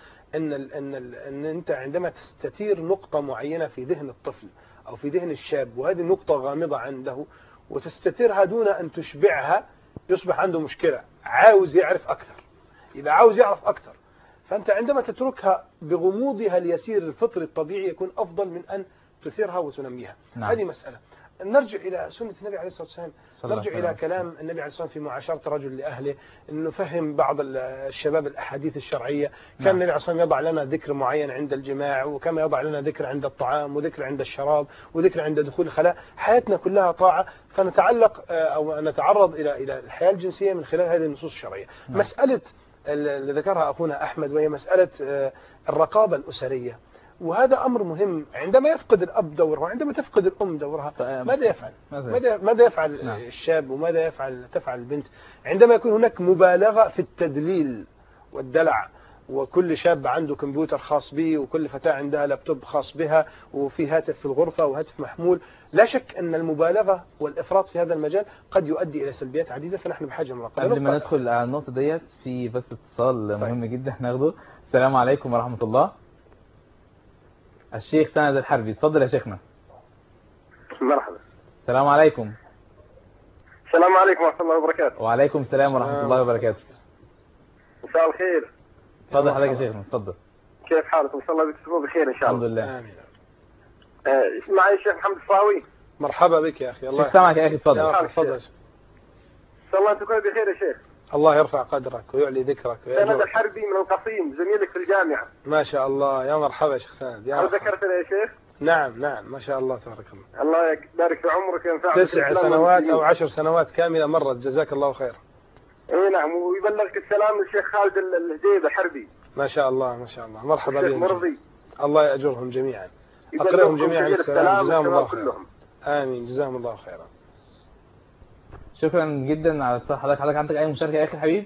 ان انت عندما تستثير نقطة معينة في ذهن الطفل او في ذهن الشاب، وهذه النقطة غامضة عنده، وتستثيرها دون ان تشبعها، يصبح عنده مشكلة، عاوز يعرف اكثر. يبقى عاوز يعرف اكثر. فانت عندما تتركها بغموضها اليسير الفطري الطبيعي يكون افضل من ان تثيرها وتنميها. نعم. هذه مسألة. نرجع إلى سنة النبي عليه الصلاة والسلام. نرجع إلى كلام النبي عليه الصلاة والسلام في معاشرة رجل لأهله، أنه فهم بعض الشباب الأحاديث الشرعية. كان النبي عليه الصلاة والسلام يضع لنا ذكر معين عند الجماع، وكما يضع لنا ذكر عند الطعام، وذكر عند الشراب، وذكر عند دخول الخلاء. حياتنا كلها طاعة، فنتعلق أو نتعرض إلى الحياة الجنسية من خلال هذه النصوص الشرعية. مسألة اللي ذكرها أخونا أحمد، وهي مسألة الرقابة الأسرية، وهذا أمر مهم. عندما يفقد الأب دوره، وعندما تفقد الأم دورها، ماذا يفعل؟ ماذا يفعل الشاب، وماذا تفعل البنت؟ عندما يكون هناك مبالغة في التدليل والدلع، وكل شاب عنده كمبيوتر خاص به، وكل فتاة عندها لابتوب خاص بها، وفي هاتف في الغرفة وهاتف محمول، لا شك أن المبالغة والإفراط في هذا المجال قد يؤدي إلى سلبيات عديدة، فنحن بحاجة لمراقبة. قبل ما ندخل على النقطة ديت، في بس اتصال مهم جدا ناخده. السلام عليكم ورحمة الله. الشيخ سند الحربي، اتفضل يا شيخنا. مرحبا. السلام عليكم. السلام عليكم ورحمة الله وبركاته. وعليكم السلام ورحمة الله وبركاته. مساء الخير. اتفضل حضرتك يا شيخنا، اتفضل. كيف حالكم؟ ان شاء الله بتكونوا بخير ان شاء الله. الحمد لله. آمين. معي الشيخ محمد الصاوي. مرحبا بك يا أخي. الله سامعك يا أخي، اتفضل. تفضل. ان شاء الله تكونوا بخير يا شيخ. الله يرفع قدرك ويعلي ذكرك. سند الحربي من القصيم، زميلك في الجامعة. ما شاء الله، يا مرحبا يا شيخ سند. هل ذكرتنا يا شيخ؟ نعم ما شاء الله تبارك الله. الله يبارك في عمرك وينفعك. 9 سنوات أو 10 سنوات كاملة مرت، جزاك الله خير. اي نعم، ويبلغك السلام للشيخ خالد الهديب الحربي. ما شاء الله ما شاء الله، مرحبا بهم. مرضي. الله يأجرهم جميعا. أقرأهم جميعا السلام، جزاهم الله خيرا. آمين، جزاهم الله خيرا. شكرا جدا على اتصال حضرتك. عندك أي مشاركة يا أخي الحبيب؟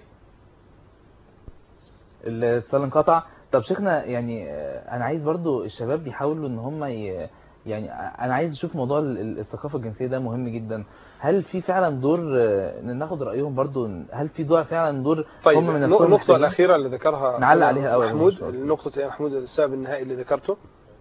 الاتصال انقطع. طب شيخنا، يعني أنا عايز برضو الشباب بيحاولوا إن هم يعني أنا عايز أشوف موضوع الثقافة الجنسية ده مهم جدا. هل في فعلا دور ناخد رأيهم برضو؟ هل في دور فعلا دور؟ طيب، هم من نفسهم النقطة الأخيرة اللي ذكرها نعلق عليها أول محمود، النقطة يا محمود، السبب النهائي اللي ذكرته.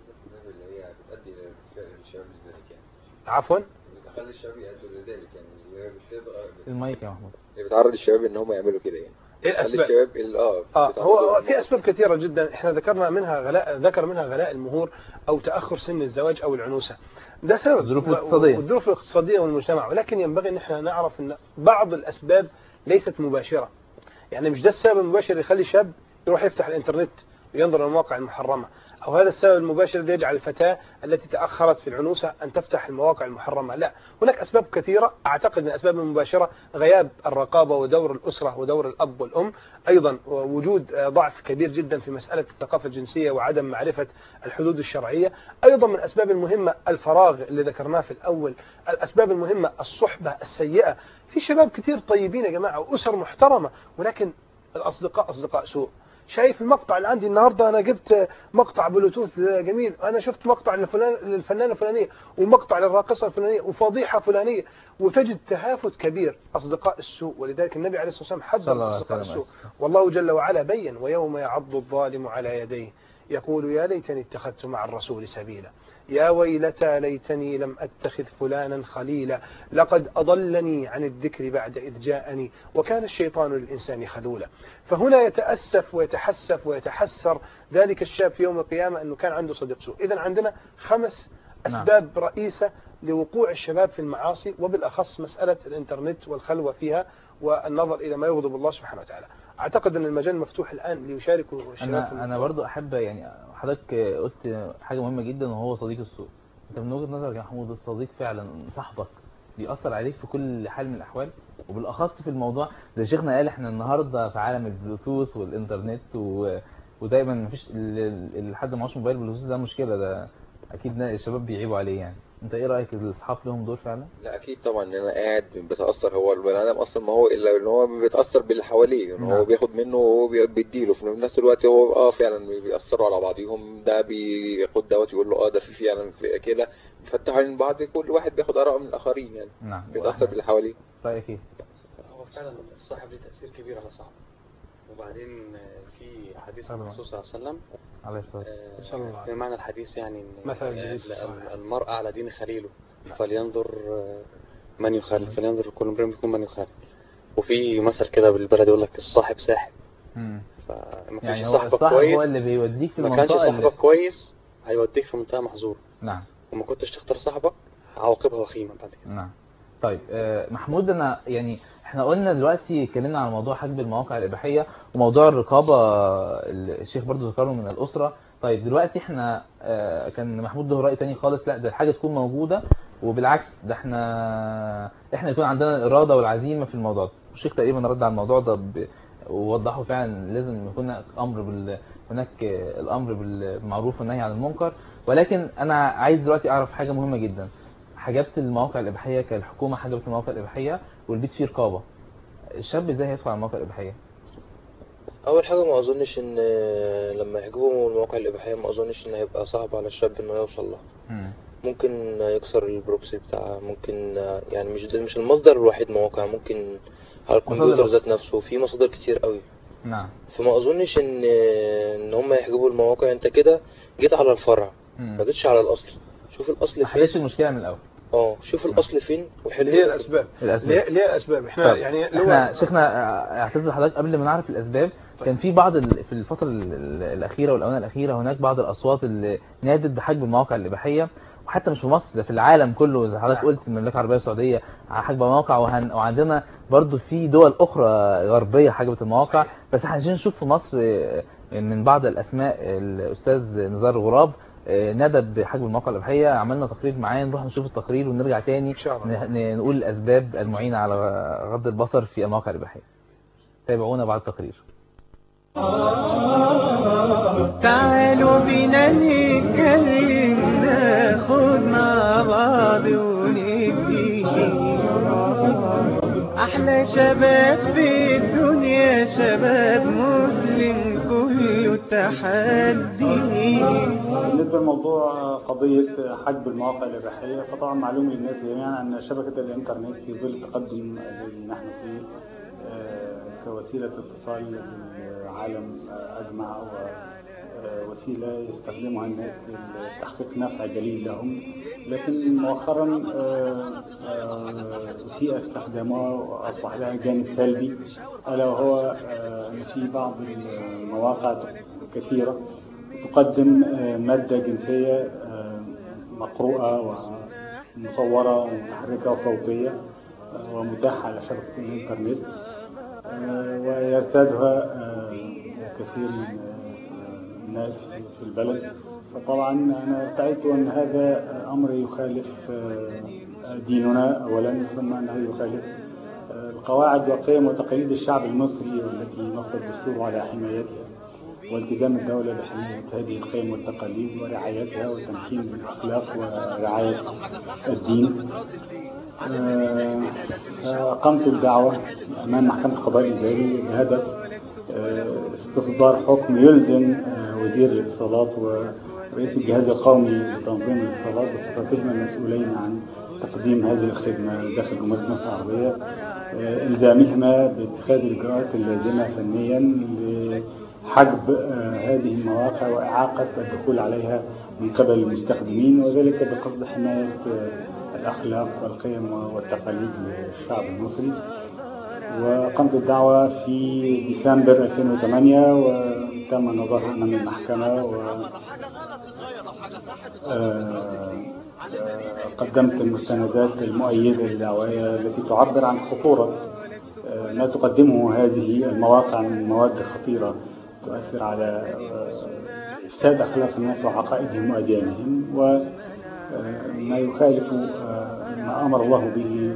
عفوا. بتخلي الشباب يأدوا لذلك يعني، المايك يا محمود. بتعرض الشباب ان هم يعملوا كده يعني. ايه الاسباب؟ الشباب هو في اسباب كثيره جدا، احنا ذكر منها غلاء المهور، او تاخر سن الزواج، او العنوسه. ده سبب الظروف الاقتصاديه والمجتمع، ولكن ينبغي ان احنا نعرف ان بعض الاسباب ليست مباشره. يعني مش ده السبب المباشر اللي يخلي شاب يروح يفتح الانترنت وينظر المواقع المحرمه، او هذا السبب المباشر الذي يجعل الفتاه التي تاخرت في العنوسه ان تفتح المواقع المحرمه. لا، هناك اسباب كثيره. اعتقد ان الاسباب المباشره غياب الرقابه ودور الاسره ودور الاب والام، ايضا وجود ضعف كبير جدا في مساله الثقافه الجنسيه وعدم معرفه الحدود الشرعيه. ايضا من الاسباب المهمه الفراغ اللي ذكرناه في الاول. الاسباب المهمه الصحبه السيئه. في شباب كثير طيبين يا جماعه واسر محترمه، ولكن الاصدقاء اصدقاء سوء. شايف المقطع اللي عندي النهارده، انا جبت مقطع بلوتوث جميل، انا شفت مقطع للفنانه الفلانيه ومقطع للراقصه الفلانيه وفضيحه فلانيه، وتجد تهافت كبير. اصدقاء السوء، ولذلك النبي عليه الصلاه والسلام حذر اصدقاء السوء، والله جل وعلا بين: ويوم يعض الظالم على يديه يقول يا ليتني اتخذت مع الرسول سبيلا، يا ويلتى ليتني لم أتخذ فلانا خليلا، لقد أضلني عن الذكر بعد إذ جاءني وكان الشيطان للإنسان خذولا. فهنا يتأسف ويتحسف ويتحسر ذلك الشاب في يوم القيامة أنه كان عنده صديق سوء. إذن عندنا 5 أسباب رئيسة لوقوع الشباب في المعاصي، وبالأخص مسألة الإنترنت والخلوة فيها والنظر إلى ما يغضب الله سبحانه وتعالى. أعتقد أن المجال مفتوح الآن ليشاركوا الشباب. أنا برضو أحب، يعني حضرتك قلت حاجة مهمة جدا وهو صديق السوء. أنت من وجهة نظرك يا محمود الصديق فعلا صاحبك بيأثر عليك في كل حال من الأحوال، وبالأخص في الموضوع زي شيخنا قال احنا النهاردة في عالم البلوتوث والإنترنت ودايما مفيش اللي حد معهوش موبايل بلوتوث ده مشكلة، ده أكيد الشباب بيعيبوا عليه. يعني انت ايه رايك الاصحاب لهم دور فعلا؟ لا اكيد طبعا، ان انا قاعد بتاثر، هو البني ادم اصلا ما هو الا ان هو بيتاثر باللي حواليه، ان هو بياخد منه وهو بيديله في نفس الوقت، هو فعلا بيأثروا على بعضهم، ده بياخد دوت يقول له ده في فعلا في كده، بيفتحوا على بعض، كل واحد بياخد اراء من الاخرين يعني. نعم. بيتاثر باللي حواليه. رايك ايه؟ هو فعلا الصاحب ليه تاثير كبير على صاحبه. وبعدين في حديث الرسول صلى الله عليه وسلم عليه الصلاه والسلام في معنى الحديث يعني ان مثلا المرء على دين خليله فلينظر من يخالف، فلينظر كل امرئ منكم من يخالف. وفي مثل كده بالبلد يقول لك الصاحب ساحب. فما كانش يعني صاحبك كويس، هو اللي بيوديك في المنطقه، ما كانش صاحبك كويس هيوديك في منطقه محظوره. نعم. وما كنتش تختار صاحبك عواقبها وخيمه بعد كده. نعم. طيب محمود، انا يعني احنا قلنا دلوقتي اتكلمنا عن موضوع حجب المواقع الاباحيه وموضوع الرقابه الشيخ برضو ذكره من الاسره. طيب دلوقتي احنا كان محمود له راي تاني خالص، لا ده الحاجه تكون موجوده، وبالعكس ده احنا يكون عندنا الاراده والعزيمه في الموضوع ده. الشيخ تقريبا رد على الموضوع ده ووضحه فعلا لازم يكون هناك الامر بالمعروف والنهي عن المنكر. ولكن انا عايز دلوقتي اعرف حاجه مهمه جدا. حجبت المواقع الاباحيه، كالحكومه حجبت المواقع الاباحيه والبيت فيه رقابه، الشاب ازاي هيدخل على المواقع الاباحيه؟ اول حاجه ما اظنش ان لما يحجبوا المواقع الاباحيه ما اظنش ان هيبقى صعب على الشاب انه يوصل لها. ممكن يكسر البروكسي بتاعها، ممكن يعني مش المصدر الوحيد مواقع، ممكن على الكمبيوتر ذات نفسه في مصادر كتير قوي. نعم. فما اظنش ان هم يحجبوا المواقع. انت كده جيت على الفرع ما جيتش على الاصل. شوف الاصل فين، حلش المشكله من الاول. شوف الاصل فين وحل هي الاسباب. ليه الاسباب؟ احنا يعني احنا شيخنا اعتذر لحضرتك قبل ما نعرف الاسباب. كان في بعض في الفتره الاخيره والاونه الاخيره هناك بعض الاصوات اللي نادت بحجب المواقع الاباحيه، وحتى مش في مصر، ده في العالم كله زي حضرتك قلت المملكه العربيه السعوديه حجب المواقع، وعندنا برضو في دول اخرى غربيه حجبت المواقع. بس احنا عايزين نشوف في مصر من بعض الاسماء الاستاذ نزار غراب نادى بحجب المواقع الاباحيه. عملنا تقرير معاه، نروح نشوف التقرير ونرجع تاني نقول الاسباب المعينه على غض البصر في المواقع الاباحيه. تابعونا بعد التقرير. تعالوا بينا نتكلم، ناخد مع بعض وندي احلى شباب في الدنيا، شباب مسلم كله تحدي. بالنسبه لموضوع قضيه حجب المواقع الاباحيه، فطبعا معلوم للناس جميعا ان شبكه الانترنت في ظل التقدم الذي نحن فيه كوسيله اتصال للعالم اجمع ووسيله يستخدمها الناس لتحقيق نفع جليل لهم، لكن مؤخرا اسيء استخدامها واصبح لها جانب سلبي، الا وهو ان في بعض المواقع كثيره تقدم ماده جنسيه مقروءه ومصوره ومتحركه وصوتيه ومتاحه على شبكه الانترنت، ويرتادها كثير من الناس في البلد. فطبعا أنا ارتأيت أن هذا أمر يخالف ديننا أولا، ثم أنه يخالف القواعد وقيم وتقاليد الشعب المصري والتي نص الدستور على حمايتها، والتزام الدولة بحماية هذه القيم والتقاليد ورعايتها وتمكين الأخلاق ورعاية الدين. قمت الدعوة أمام محكمة القضاء الإداري بهدف استصدار حكم يلزم وزير الاتصالات ورئيس الجهاز القومي لتنظيم الاتصالات بصفتهما المسؤولين عن تقديم هذه الخدمة داخل جمهورية مصر العربية إلزامهما باتخاذ الإجراءات اللازمة فنيا لحجب هذه المواقع وإعاقة الدخول عليها من قبل المستخدمين، وذلك بقصد حماية الأخلاق والقيم والتقاليد للشعب المصري. وقمت الدعوة في ديسمبر 2008 وتم نظرها أمام المحكمة قدمت المستندات المؤيدة للدعوايا التي تعبر عن خطورة ما تقدمه هذه المواقع من مواد خطيرة تؤثر على إفساد أخلاق الناس وعقائدهم وأديانهم، وما يخالف ما أمر الله به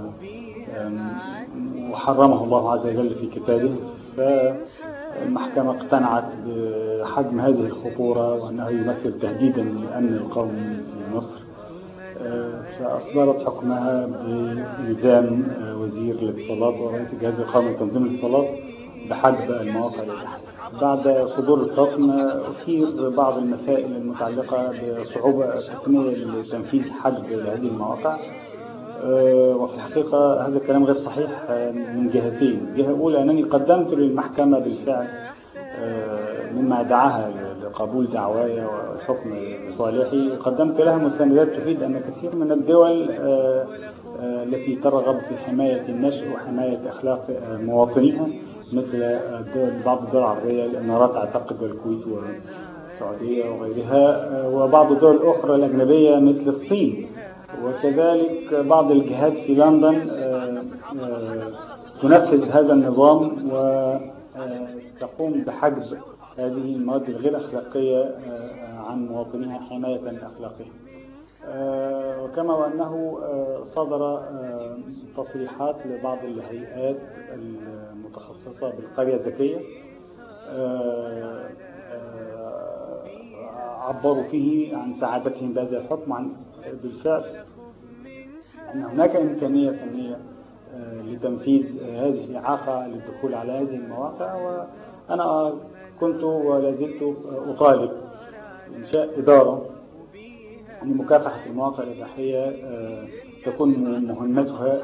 وحرمه الله عز وجل في كتابه. فالمحكمة اقتنعت بحجم هذه الخطورة وأنه يمثل تهديدا للأمن القومي في مصر، فأصدرت حكمها بإلزام وزير الاتصالات ورئيس الجهاز القومي لتنظيم الاتصالات بحجب المواقع الإباحية. بعد صدور الحكم أثير بعض المسائل المتعلقة بصعوبة التقنية لتنفيذ حجب لهذه المواقع، وفي الحقيقة هذا الكلام غير صحيح من جهتين. الجهة الأولى أنني قدمت للمحكمة بالفعل مما دعاها لقبول دعواي والحكم لصالحي، قدمت لها مستندات تفيد أن كثير من الدول التي ترغب في حماية النشء وحماية أخلاق مواطنيها مثل بعض الدول العربية، الإمارات أعتقد والكويت والسعودية وغيرها، وبعض الدول الأخرى الأجنبية مثل الصين، وكذلك بعض الجهات في لندن تنفذ هذا النظام وتقوم بحجب هذه المواد الغير أخلاقية عن مواطنيها حماية أخلاقهم. وكما وأنه صدر تصريحات لبعض الهيئات المتخصصة بالقرية الذكية عبروا فيه عن سعادتهم بهذا الحكم، عن بالفعل أن هناك إمكانية فنية لتنفيذ هذه الإعاقة للدخول على هذه المواقع. وأنا كنت ولا زلت أطالب إنشاء إدارة لمكافحة المواقع الإباحية تكون مهمتها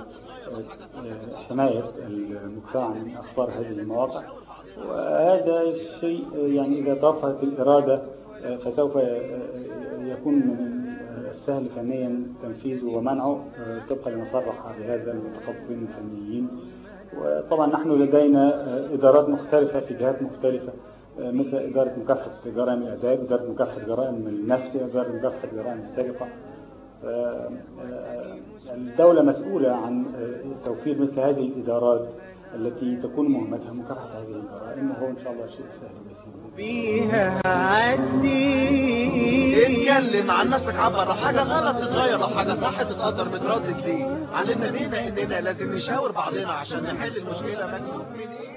حماية المجتمع من أخطار هذه المواقع. وهذا الشيء يعني إذا توفرت الإرادة فسوف يكون من السهل فنيا تنفيذه ومنعه طبقا لما صرح بهذا المتخصصين الفنيين. وطبعا نحن لدينا إدارات مختلفة في جهات مختلفة، مثل إدارة مكافحة جرائم الآداب، إدارة مكافحة جرائم النفس، إدارة مكافحة جرائم السرقة. الدولة مسؤولة عن توفير مثل هذه الإدارات التي تكون مهمتها مكافحة هذه الجرائم، وهو إن شاء الله شيء سهل ويسير. فيها عدي اتكلم عن نفسك، عبر لو حاجة غلط تتغير، لو حاجة صح تتقدر متردد ليه. علمنا بينا إننا لازم نشاور بعضنا عشان نحل المشكلة مكسوب من إيه.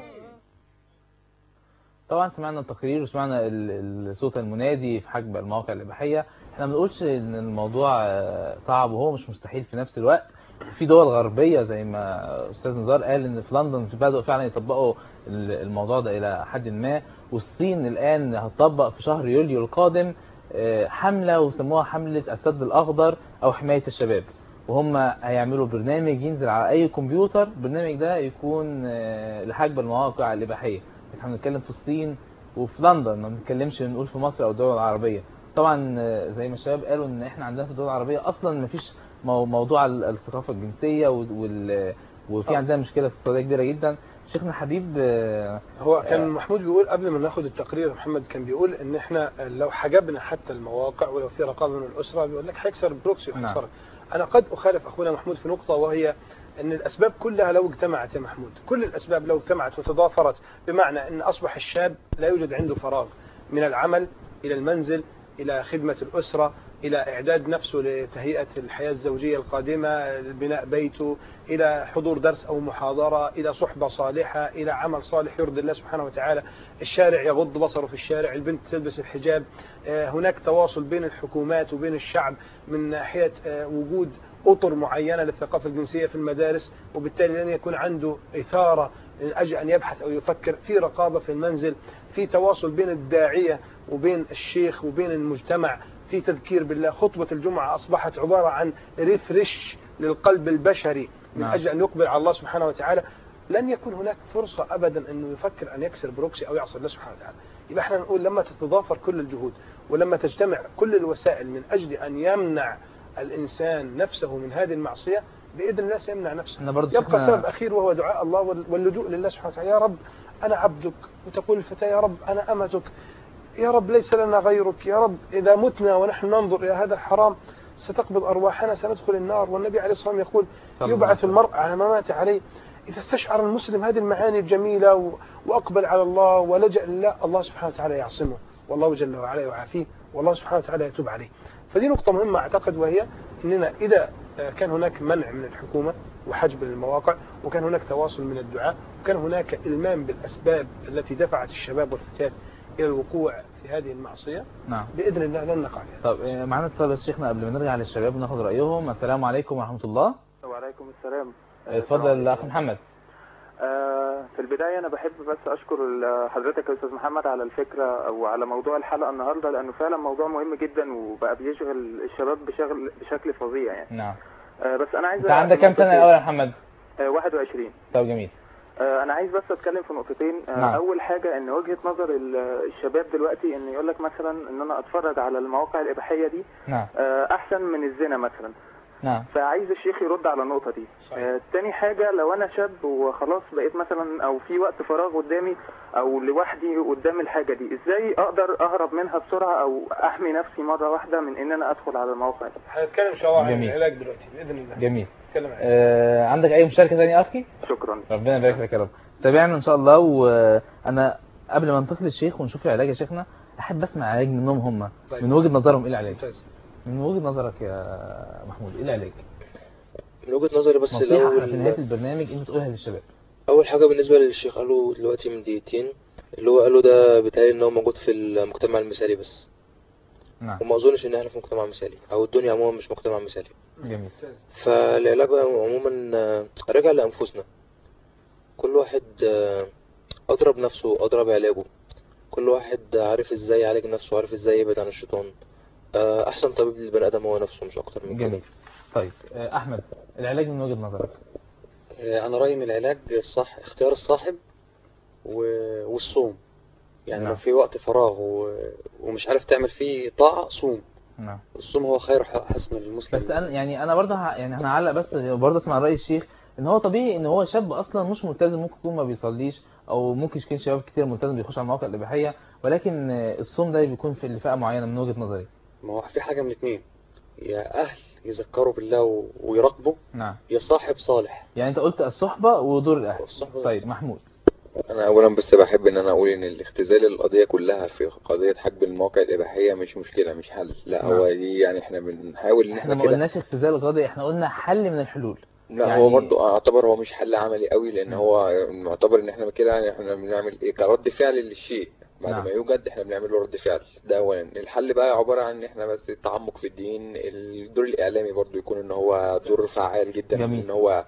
طبعا سمعنا التقرير وسمعنا الصوت المنادي في حجب المواقع الإباحية. احنا ما بنقولش ان الموضوع صعب وهو مش مستحيل في نفس الوقت. في دول غربية زي ما أستاذ نزار قال ان في لندن بدأوا فعلا يطبقوا الموضوع ده إلى حد ما، والصين الآن هتطبق في شهر يوليو القادم حملة وسموها حملة السد الأخضر أو حماية الشباب، وهم هيعملوا برنامج ينزل على أي كمبيوتر. البرنامج ده يكون لحجب المواقع الإباحية. احنا بنتكلم في الصين وفي لندن، ما بنتكلمش نقول في مصر أو الدول العربية. طبعا زي ما الشباب قالوا ان احنا عندنا في الدول العربية اصلا ما فيش موضوع الثقافة الجنسية وفي عندنا مشكلة اقتصادية كبيرة جدا. شيخنا حبيب هو كان محمود بيقول قبل ما ناخد التقرير، محمد كان بيقول ان احنا لو حجبنا حتى المواقع ولو في رقابة من الأسرة بيقول لك هيكسر البروكسي وهيكسر. انا قد اخالف اخونا محمود في نقطة، وهي ان الاسباب كلها لو اجتمعت يا محمود، كل الاسباب لو اجتمعت وتضافرت، بمعنى ان اصبح الشاب لا يوجد عنده فراغ من العمل الى المنزل إلى خدمة الأسرة إلى إعداد نفسه لتهيئة الحياة الزوجية القادمة، بناء بيته، إلى حضور درس أو محاضرة، إلى صحبة صالحة، إلى عمل صالح يرضي الله سبحانه وتعالى. الشارع يغض بصره في الشارع، البنت تلبس الحجاب. هناك تواصل بين الحكومات وبين الشعب من ناحية وجود أطر معينة للثقافة الجنسية في المدارس، وبالتالي لن يكون عنده إثارة من أجل أن يبحث أو يفكر. في رقابة في المنزل، في تواصل بين الداعية وبين الشيخ وبين المجتمع، في تذكير بالله. خطبة الجمعة أصبحت عبارة عن ريفرش للقلب البشري من أجل أن يقبل على الله سبحانه وتعالى. لن يكون هناك فرصة أبدا أنه يفكر أن يكسر بروكسي أو يعصي الله سبحانه وتعالى. يبقى احنا نقول لما تتضافر كل الجهود ولما تجتمع كل الوسائل من أجل أن يمنع الإنسان نفسه من هذه المعصية، بإذن الله سيمنع نفسه. يبقى سبب أخير وهو دعاء الله واللجوء لله سبحانه وتعالى. يا رب أنا عبدك، وتقول الفتاة يا رب أنا أمتك، يا رب ليس لنا غيرك، يا رب إذا متنا ونحن ننظر إلى هذا الحرام ستقبض أرواحنا، سندخل النار. والنبي عليه الصلاة والسلام يقول يبعث المرء على ما مات عليه. إذا استشعر المسلم هذه المعاني الجميلة وأقبل على الله ولجأ لله، الله سبحانه وتعالى يعصمه، والله جل وعلا يعافيه، والله سبحانه وتعالى يتوب عليه. فدي نقطة مهمة أعتقد، وهي أننا إذا كان هناك منع من الحكومة وحجب للمواقع، وكان هناك تواصل من الدعاء، وكان هناك إلمام بالأسباب التي دفعت الشباب والفتيات إلى الوقوع في هذه المعصية، بإذن الله لن نقع فيها. طب معنا اتصال بس شيخنا قبل ما نرجع للشباب وناخد رأيهم. السلام عليكم ورحمة الله. وعليكم السلام. اتفضل أخ محمد. في البداية أنا بحب بس أشكر حضرتك يا أستاذ محمد على الفكرة أو على موضوع الحلقة النهاردة، لأنه فعلا موضوع مهم جدا وبقى بيشغل الشباب بشكل فظيع يعني. نعم. بس أنا عايز. أنت عندك كام سنة الأول يا محمد؟ 21. طب جميل. أنا عايز بس أتكلم في نقطتين. نعم. أول حاجة إن وجهة نظر الشباب دلوقتي إن يقول لك مثلا إن أنا أتفرج على المواقع الإباحية دي أحسن من الزنا مثلا. نعم. فعايز الشيخ يرد على النقطة دي. تاني حاجة، لو أنا شاب وخلاص بقيت مثلا أو في وقت فراغ قدامي أو لوحدي قدام الحاجة دي، إزاي أقدر أهرب منها بسرعة أو أحمي نفسي مرة واحدة من إن أنا أدخل على الموقع دي؟ هنتكلم إن شاء الله عن العلاج دلوقتي بإذن الله. جميل. عندك أي مشاركة ثانية يا أخي؟ شكرا. ربنا يبارك لك يا رب. تابعنا إن شاء الله. وأنا قبل ما ننتقل للشيخ ونشوف العلاج يا شيخنا، أحب أسمع علاج منهم هم من وجهة نظرهم. إيه العلاج؟ من وجهة نظرك يا محمود إيه العلاج؟ من وجهة نظري بس الأول في نهاية البرنامج أنت تقولها للشباب. أول حاجة بالنسبة للشيخ قاله دلوقتي من دقيقتين، اللي هو قاله ده بيتهيألي إن هو موجود في المجتمع المثالي بس. نعم. وما أظنش إن إحنا في مجتمع مثالي أو الدنيا عموما مش مجتمع مثالي. جميل. فالعلاج عموما راجع لأنفسنا. كل واحد أضرب نفسه أضرب علاجه. كل واحد عارف إزاي يعالج نفسه وعارف إزاي يبعد عن الشيطان. أحسن طبيب للبني آدم هو نفسه مش أكتر من كده. جميل. طيب أحمد، العلاج من وجهة نظرك؟ أنا رأيي من العلاج الصح اختيار الصاحب والصوم. يعني لو في وقت فراغ ومش عارف تعمل فيه طاعة، صوم. نعم. الصوم هو خير حسن للمسلم. بس أنا برضه هنعلق بس برضه اسمع رأي الشيخ، إن هو طبيعي إن هو شاب أصلا مش ملتزم، ممكن يكون ما بيصليش أو ممكن يكون شباب كتير ملتزم بيخش على المواقع الإباحية، ولكن الصوم ده بيكون في لفئة معينة من وجهة نظري. ما هو في حاجة من الاثنين، يا أهل يذكروا بالله ويراقبوا، نعم، يا صاحب صالح. يعني أنت قلت الصحبة ودور الأهل. طيب محمود. أنا أولا بس بحب إن أنا أقول إن الاختزال القضية كلها في قضية حجب المواقع الإباحية مش مشكلة، مش حل. لا نعم. هو يعني إحنا بنحاول إن إحنا ما قلناش اختزال القضية، إحنا قلنا حل من الحلول. لا يعني هو برضو اعتبر هو مش حل عملي قوي، لأن هو معتبر إن إحنا كده يعني إحنا بنعمل إيه كرد فعل للشيء بعد ما يوجد، إحنا بنعمل له رد فعل. ده أولا. الحل بقى عبارة عن إن إحنا بس التعمق في الدين. الدور الإعلامي برضو يكون إن هو دور فعال جدا. جميل. إن هو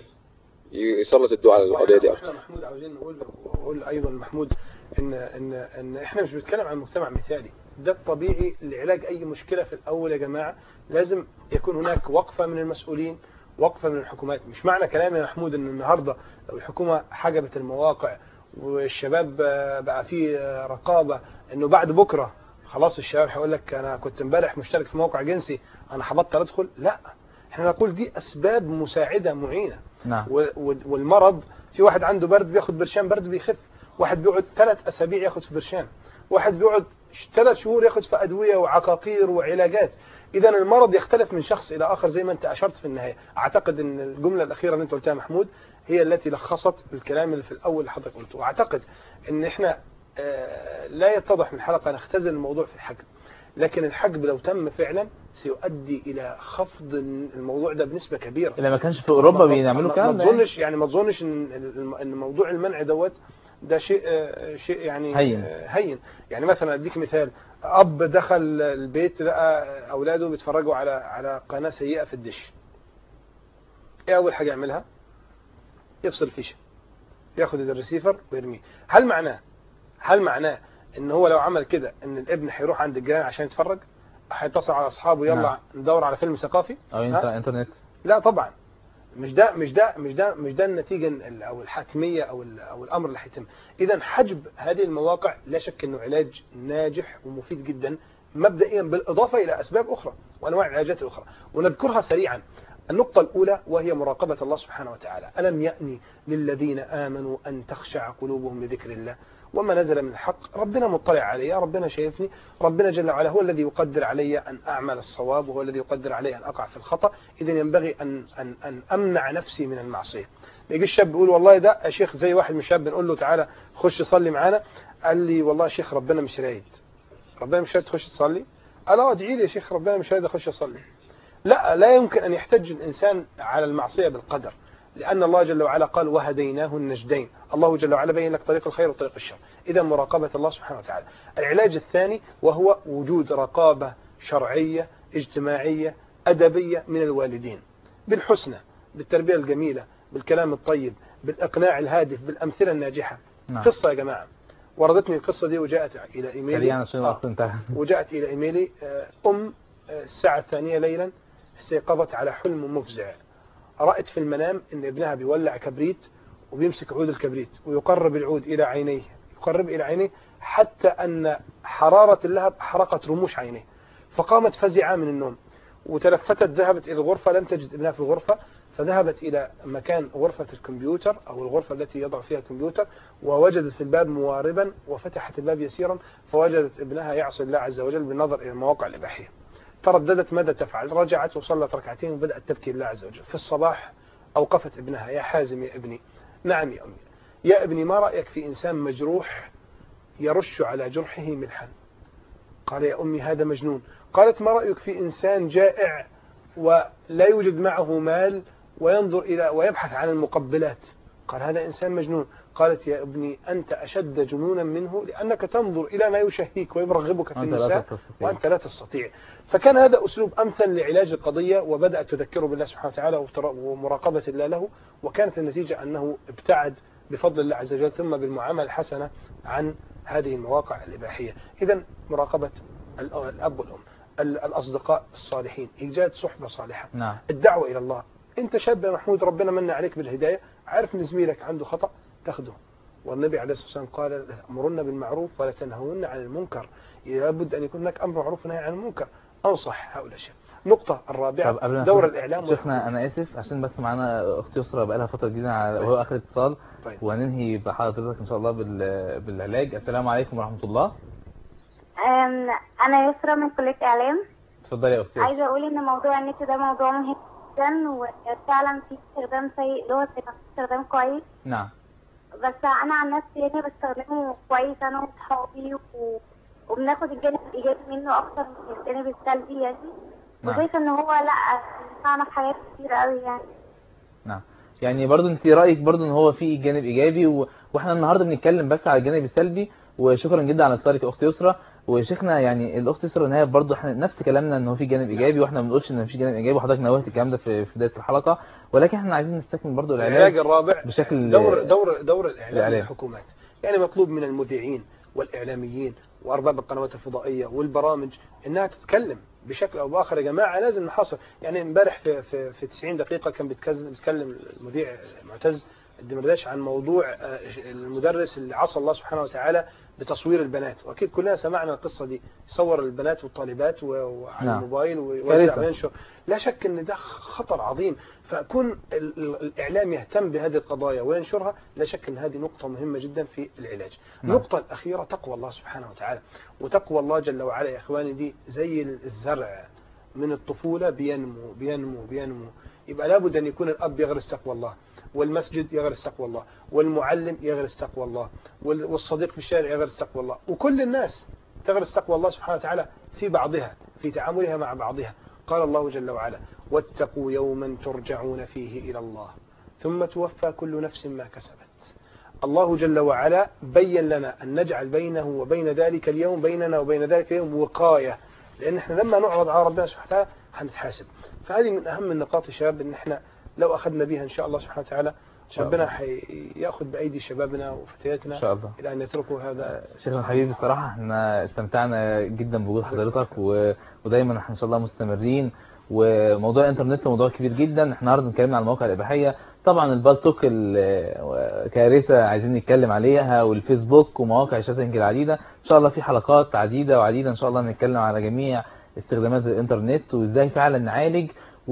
يسلط الضوء على القضية دي أكتر. محمود عاوزين نقول أيضا محمود إن إحنا مش بنتكلم عن مجتمع مثالي. ده الطبيعي لعلاج أي مشكلة. في الأول يا جماعة لازم يكون هناك وقفة من المسؤولين، وقفة من الحكومات. مش معنى كلامي يا محمود إن النهاردة لو الحكومة حجبت المواقع والشباب بقى فيه رقابة، إنه بعد بكرة خلاص الشباب هيقول لك أنا كنت امبارح مشترك في موقع جنسي أنا هبطل أدخل. لا، إحنا نقول دي أسباب مساعدة معينة. نعم. والمرض، في واحد عنده برد بياخد برشام برد بيخف، واحد بيقعد 3 أسابيع ياخد في برشام، واحد بيقعد 3 شهور ياخد في أدوية وعقاقير وعلاجات. إذا المرض يختلف من شخص إلى آخر زي ما أنت أشرت في النهاية. أعتقد أن الجملة الأخيرة اللي أنت قلتها محمود هي التي لخصت الكلام اللي في الأول اللي حضرتك قلته. وأعتقد أن إحنا لا يتضح من الحلقة نختزل الموضوع في الحجب، لكن الحجب لو تم فعلا سيؤدي إلى خفض الموضوع ده بنسبة كبيرة. إلا ما كانش في أوروبا بيعملوا الكلام ده. ما تظنش إن موضوع المنع دوت ده شيء يعني هين. يعني مثلا أديك مثال، أب دخل البيت لقى أولاده بيتفرجوا على قناة سيئة في الدش، أول حاجة يعملها يفصل الفيشة، ياخد الريسيفر ويرميه. هل معناه ان هو لو عمل كده ان الابن هيروح عند الجيران عشان يتفرج، هيتصل على اصحابه يلا ندور على فيلم ثقافي او انترنت؟ لا طبعا، مش ده النتيجة او الحتمية او الامر اللي هيتم. اذا حجب هذه المواقع لا شك انه علاج ناجح ومفيد جدا مبدئيا، بالاضافة الى اسباب اخرى وانواع العلاجات الاخرى ونذكرها سريعا. النقطة الأولى وهي مراقبة الله سبحانه وتعالى. ألم يأني للذين آمنوا أن تخشع قلوبهم لذكر الله وما نزل من الحق. ربنا مطلع علي، ربنا شايفني، ربنا جل وعلا هو الذي يقدر علي أن أعمل الصواب وهو الذي يقدر علي أن أقع في الخطأ. إذن ينبغي أن أمنع نفسي من المعصية. يجي الشاب يقول والله ده يا شيخ، زي واحد من الشاب بنقول له تعالى خش صلي معانا، قال لي والله يا شيخ ربنا مش رايد. ربنا مش رايد تخش تصلي؟ قال ادعي لي يا شيخ ربنا مش رايد اخش اصلي. لا يمكن أن يحتج الإنسان على المعصية بالقدر، لأن الله جل وعلا قال وهديناه النجدين. الله جل وعلا بين لك طريق الخير وطريق الشر. إذا مراقبة الله سبحانه وتعالى. العلاج الثاني وهو وجود رقابة شرعية اجتماعية أدبية من الوالدين، بالحسنى، بالتربية الجميلة، بالكلام الطيب، بالإقناع الهادف، بالأمثلة الناجحة. قصة يا جماعة وردتني القصة دي وجاءت إلى إيميلي الساعة 2 ليلا استيقظت على حلم مفزع. رأت في المنام ان ابنها بيولع كبريت وبيمسك عود الكبريت ويقرب العود الى عينيه، يقرب الى عينيه حتى ان حرارة اللهب حرقت رموش عينيه. فقامت فزعة من النوم وتلفتت، ذهبت الى الغرفة، لم تجد ابنها في الغرفة، فذهبت الى مكان غرفة الكمبيوتر او الغرفة التي يضع فيها الكمبيوتر، ووجدت الباب مواربا وفتحت الباب يسيرا، فوجدت ابنها يعصي الله عز وجل بالنظر الى المواقع الإباحية. ترددت ماذا تفعل، رجعت وصلت ركعتين وبدأت تبكي الله عز وجل. في الصباح أوقفت ابنها، يا حازم يا ابني. نعم يا أمي. يا ابني ما رأيك في إنسان مجروح يرش على جرحه ملحا؟ قال يا أمي هذا مجنون. قالت ما رأيك في إنسان جائع ولا يوجد معه مال وينظر إلى ويبحث عن المقبلات؟ قال هذا إنسان مجنون. قالت يا ابني أنت أشد جنونا منه، لأنك تنظر إلى ما يشهيك ويرغبك في النساء وأنت لا تستطيع. فكان هذا أسلوب أمثل لعلاج القضية، وبدأت تذكره بالله سبحانه وتعالى ومراقبة الله له، وكانت النتيجة أنه ابتعد بفضل الله عز وجل ثم بالمعاملة الحسنة عن هذه المواقع الإباحية. إذن مراقبة الأب والأم، الأصدقاء الصالحين، إيجاد صحبة صالحة، الدعوة إلى الله. أنت شاب يا محمود ربنا من عليك بالهداية، عارف ان زميلك عنده خطأ تاخده، والنبي عليه الصلاة والسلام قال أمرنا بالمعروف ولا تنهون عن المنكر. لابد أن يكون هناك أمر معروف ونهي عن المنكر. أنصح هؤلاء الشيء. النقطة الرابعة دور الإعلام. شيخنا أنا آسف عشان بس معنا أختي يسرى بقى لها فترة جديدة وهو آخر اتصال. وننهي بحضرتك إن شاء الله بالعلاج. السلام عليكم ورحمة الله. أنا يسرى من كلية إعلام. اتفضلي يا أختي. عايزة أقول إن موضوع النت ده موضوع مهم جدا، وفعلا في استخدام سيء له استخدام كويس. نعم. بس أنا عن نفسي يعني بستخدمه كويس أنا وصحابي وبناخد الجانب الإيجابي منه أكتر من الجانب السلبي يعني. وشايفة إن هو لأ بينفعنا في حاجات كتير قوي يعني. نعم. يعني برضو أنت رأيك برضو إن هو في جانب إيجابي وإحنا النهاردة بنتكلم بس على الجانب السلبي. وشكرا جدا على اتصالك يا أختي يسرى. وشيخنا يعني الاخت يسرى ان هي برضه احنا نفس كلامنا ان هو في جانب ايجابي، واحنا ما بنقولش ان مفيش جانب ايجابي، وحضرتك نوهت الكلام ده في بدايه الحلقه، ولكن احنا عايزين نستكمل برضه العلاج الرابع بشكل دور الاعلام للحكومات. يعني مطلوب من المذيعين والاعلاميين وارباب القنوات الفضائيه والبرامج انها تتكلم بشكل او باخر. يا جماعه لازم نحاصر. يعني امبارح في 90 دقيقه كان بيتكلم المذيع معتز الدمرداش عن موضوع المدرس اللي عصى الله سبحانه وتعالى بتصوير البنات، واكيد كلنا سمعنا القصه دي، يصور البنات والطالبات وعلى الموبايل ويوزع وينشر. لا شك ان ده خطر عظيم، فكون الاعلام يهتم بهذه القضايا وينشرها لا شك ان هذه نقطه مهمه جدا في العلاج. النقطه الاخيره تقوى الله سبحانه وتعالى. وتقوى الله جل وعلا يا اخواني دي زي الزرع من الطفوله بينمو بينمو بينمو. يبقى لابد ان يكون الاب يغرس تقوى الله، والمسجد يغرس تقوى الله، والمعلم يغرس تقوى الله، والصديق في الشارع يغرس تقوى الله، وكل الناس تغرس تقوى الله سبحانه وتعالى في بعضها في تعاملها مع بعضها. قال الله جل وعلا واتقوا يوما ترجعون فيه إلى الله ثم توفى كل نفس ما كسبت. الله جل وعلا بين لنا أن نجعل بينه وبين ذلك اليوم بيننا وبين ذلك اليوم وقاية، لأن احنا لما نعرض على ربنا سبحانه وتعالى هنتحاسب. فهذه من أهم النقاط يا شباب، أن احنا لو أخذنا بها إن شاء الله سبحانه وتعالى ربنا يأخذ بأيدي شبابنا وفتياتنا إن شاء الله إلى أن يتركوا هذا. شيخنا الحبيب بصراحة احنا استمتعنا جدا بوجود حضرتك ودايما احنا إن شاء الله مستمرين. وموضوع الإنترنت موضوع كبير جدا. احنا النهارده اتكلمنا عن المواقع الإباحية، طبعا البالتوك كارثة عايزين نتكلم عليها، والفيسبوك ومواقع الشاتنج العديدة. إن شاء الله في حلقات عديدة إن شاء الله نتكلم على جميع استخدامات الإنترنت وإزاي فعلا نعالج.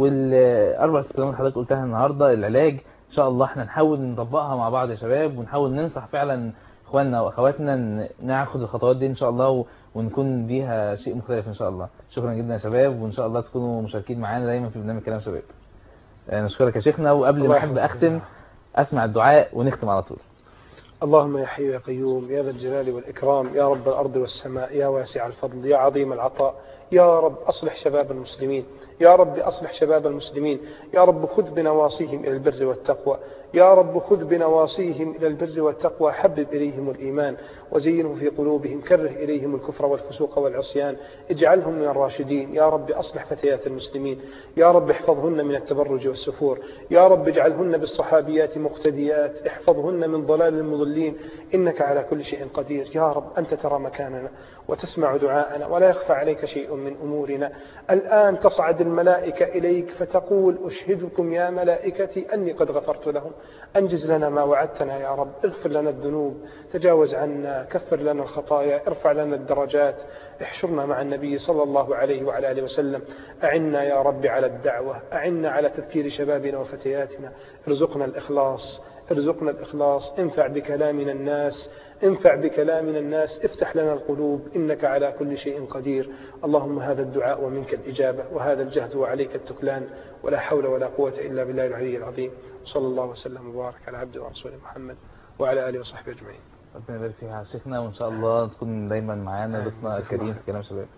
والأربع استخدامات حضرتك قلتها النهارده العلاج إن شاء الله احنا نحاول نطبقها مع بعض يا شباب، ونحاول ننصح فعلا إخواننا وأخواتنا ناخد الخطوات دي إن شاء الله ونكون بيها شيء مختلف إن شاء الله. شكرا جدا يا شباب، وإن شاء الله تكونوا مشاركين معانا دايما في برنامج كلام شباب. نشكرك يا شيخنا. وقبل ما أحب أختم أسمع الدعاء ونختم على طول. اللهم يا حي يا قيوم يا ذا الجلال والإكرام يا رب الأرض والسماء يا واسع الفضل يا عظيم العطاء، يا رب أصلح شباب المسلمين، يا رب أصلح شباب المسلمين، يا رب خذ بنواصيهم إلى البر والتقوى، يا رب خذ بنواصيهم إلى البر والتقوى، حبب إليهم الإيمان وزينه في قلوبهم، كره إليهم الكفر والفسوق والعصيان، اجعلهم من الراشدين. يا رب أصلح فتيات المسلمين، يا رب احفظهن من التبرج والسفور، يا رب اجعلهن بالصحابيات مقتديات، احفظهن من ضلال المضلين، إنك على كل شيء قدير. يا رب أنت ترى مكاننا وتسمع دعاءنا ولا يخفى عليك شيء من أمورنا. الآن تصعد الملائكة إليك فتقول أشهدكم يا ملائكتي أني قد غفرت لهم. أنجز لنا ما وعدتنا يا رب، اغفر لنا الذنوب، تجاوز عنا، كفر لنا الخطايا، ارفع لنا الدرجات، احشرنا مع النبي صلى الله عليه وعلى آله وسلم. أعنا يا رب على الدعوة، أعنا على تذكير شبابنا وفتياتنا، ارزقنا الإخلاص، ارزقنا الإخلاص، انفع بكلامنا الناس، انفع بكلامنا الناس، افتح لنا القلوب، إنك على كل شيء قدير. اللهم هذا الدعاء ومنك الإجابة، وهذا الجهد وعليك التكلان، ولا حول ولا قوة إلا بالله العلي العظيم. صلى الله وسلم وبارك على عبده ورسوله محمد وعلى آله وصحبه أجمعين. ربنا يبارك فيك يا شيخنا، وإن شاء الله تكون دايما معانا ضيفنا الكريم في كلام شباب.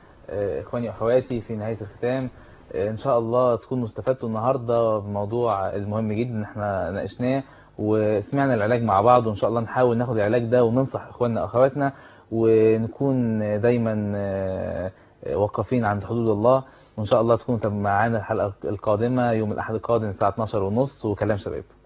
إخواني وأخواتي في نهاية الختام إن شاء الله تكونوا استفدتوا النهاردة بموضوع المهم جدا احنا ناقشناه وسمعنا العلاج مع بعض، وإن شاء الله نحاول ناخد العلاج ده وننصح إخواننا وأخواتنا ونكون دايما وقفين عند حدود الله. وإن شاء الله تكونوا معانا الحلقة القادمة يوم الأحد القادم الساعة 12:30 وكلام شباب.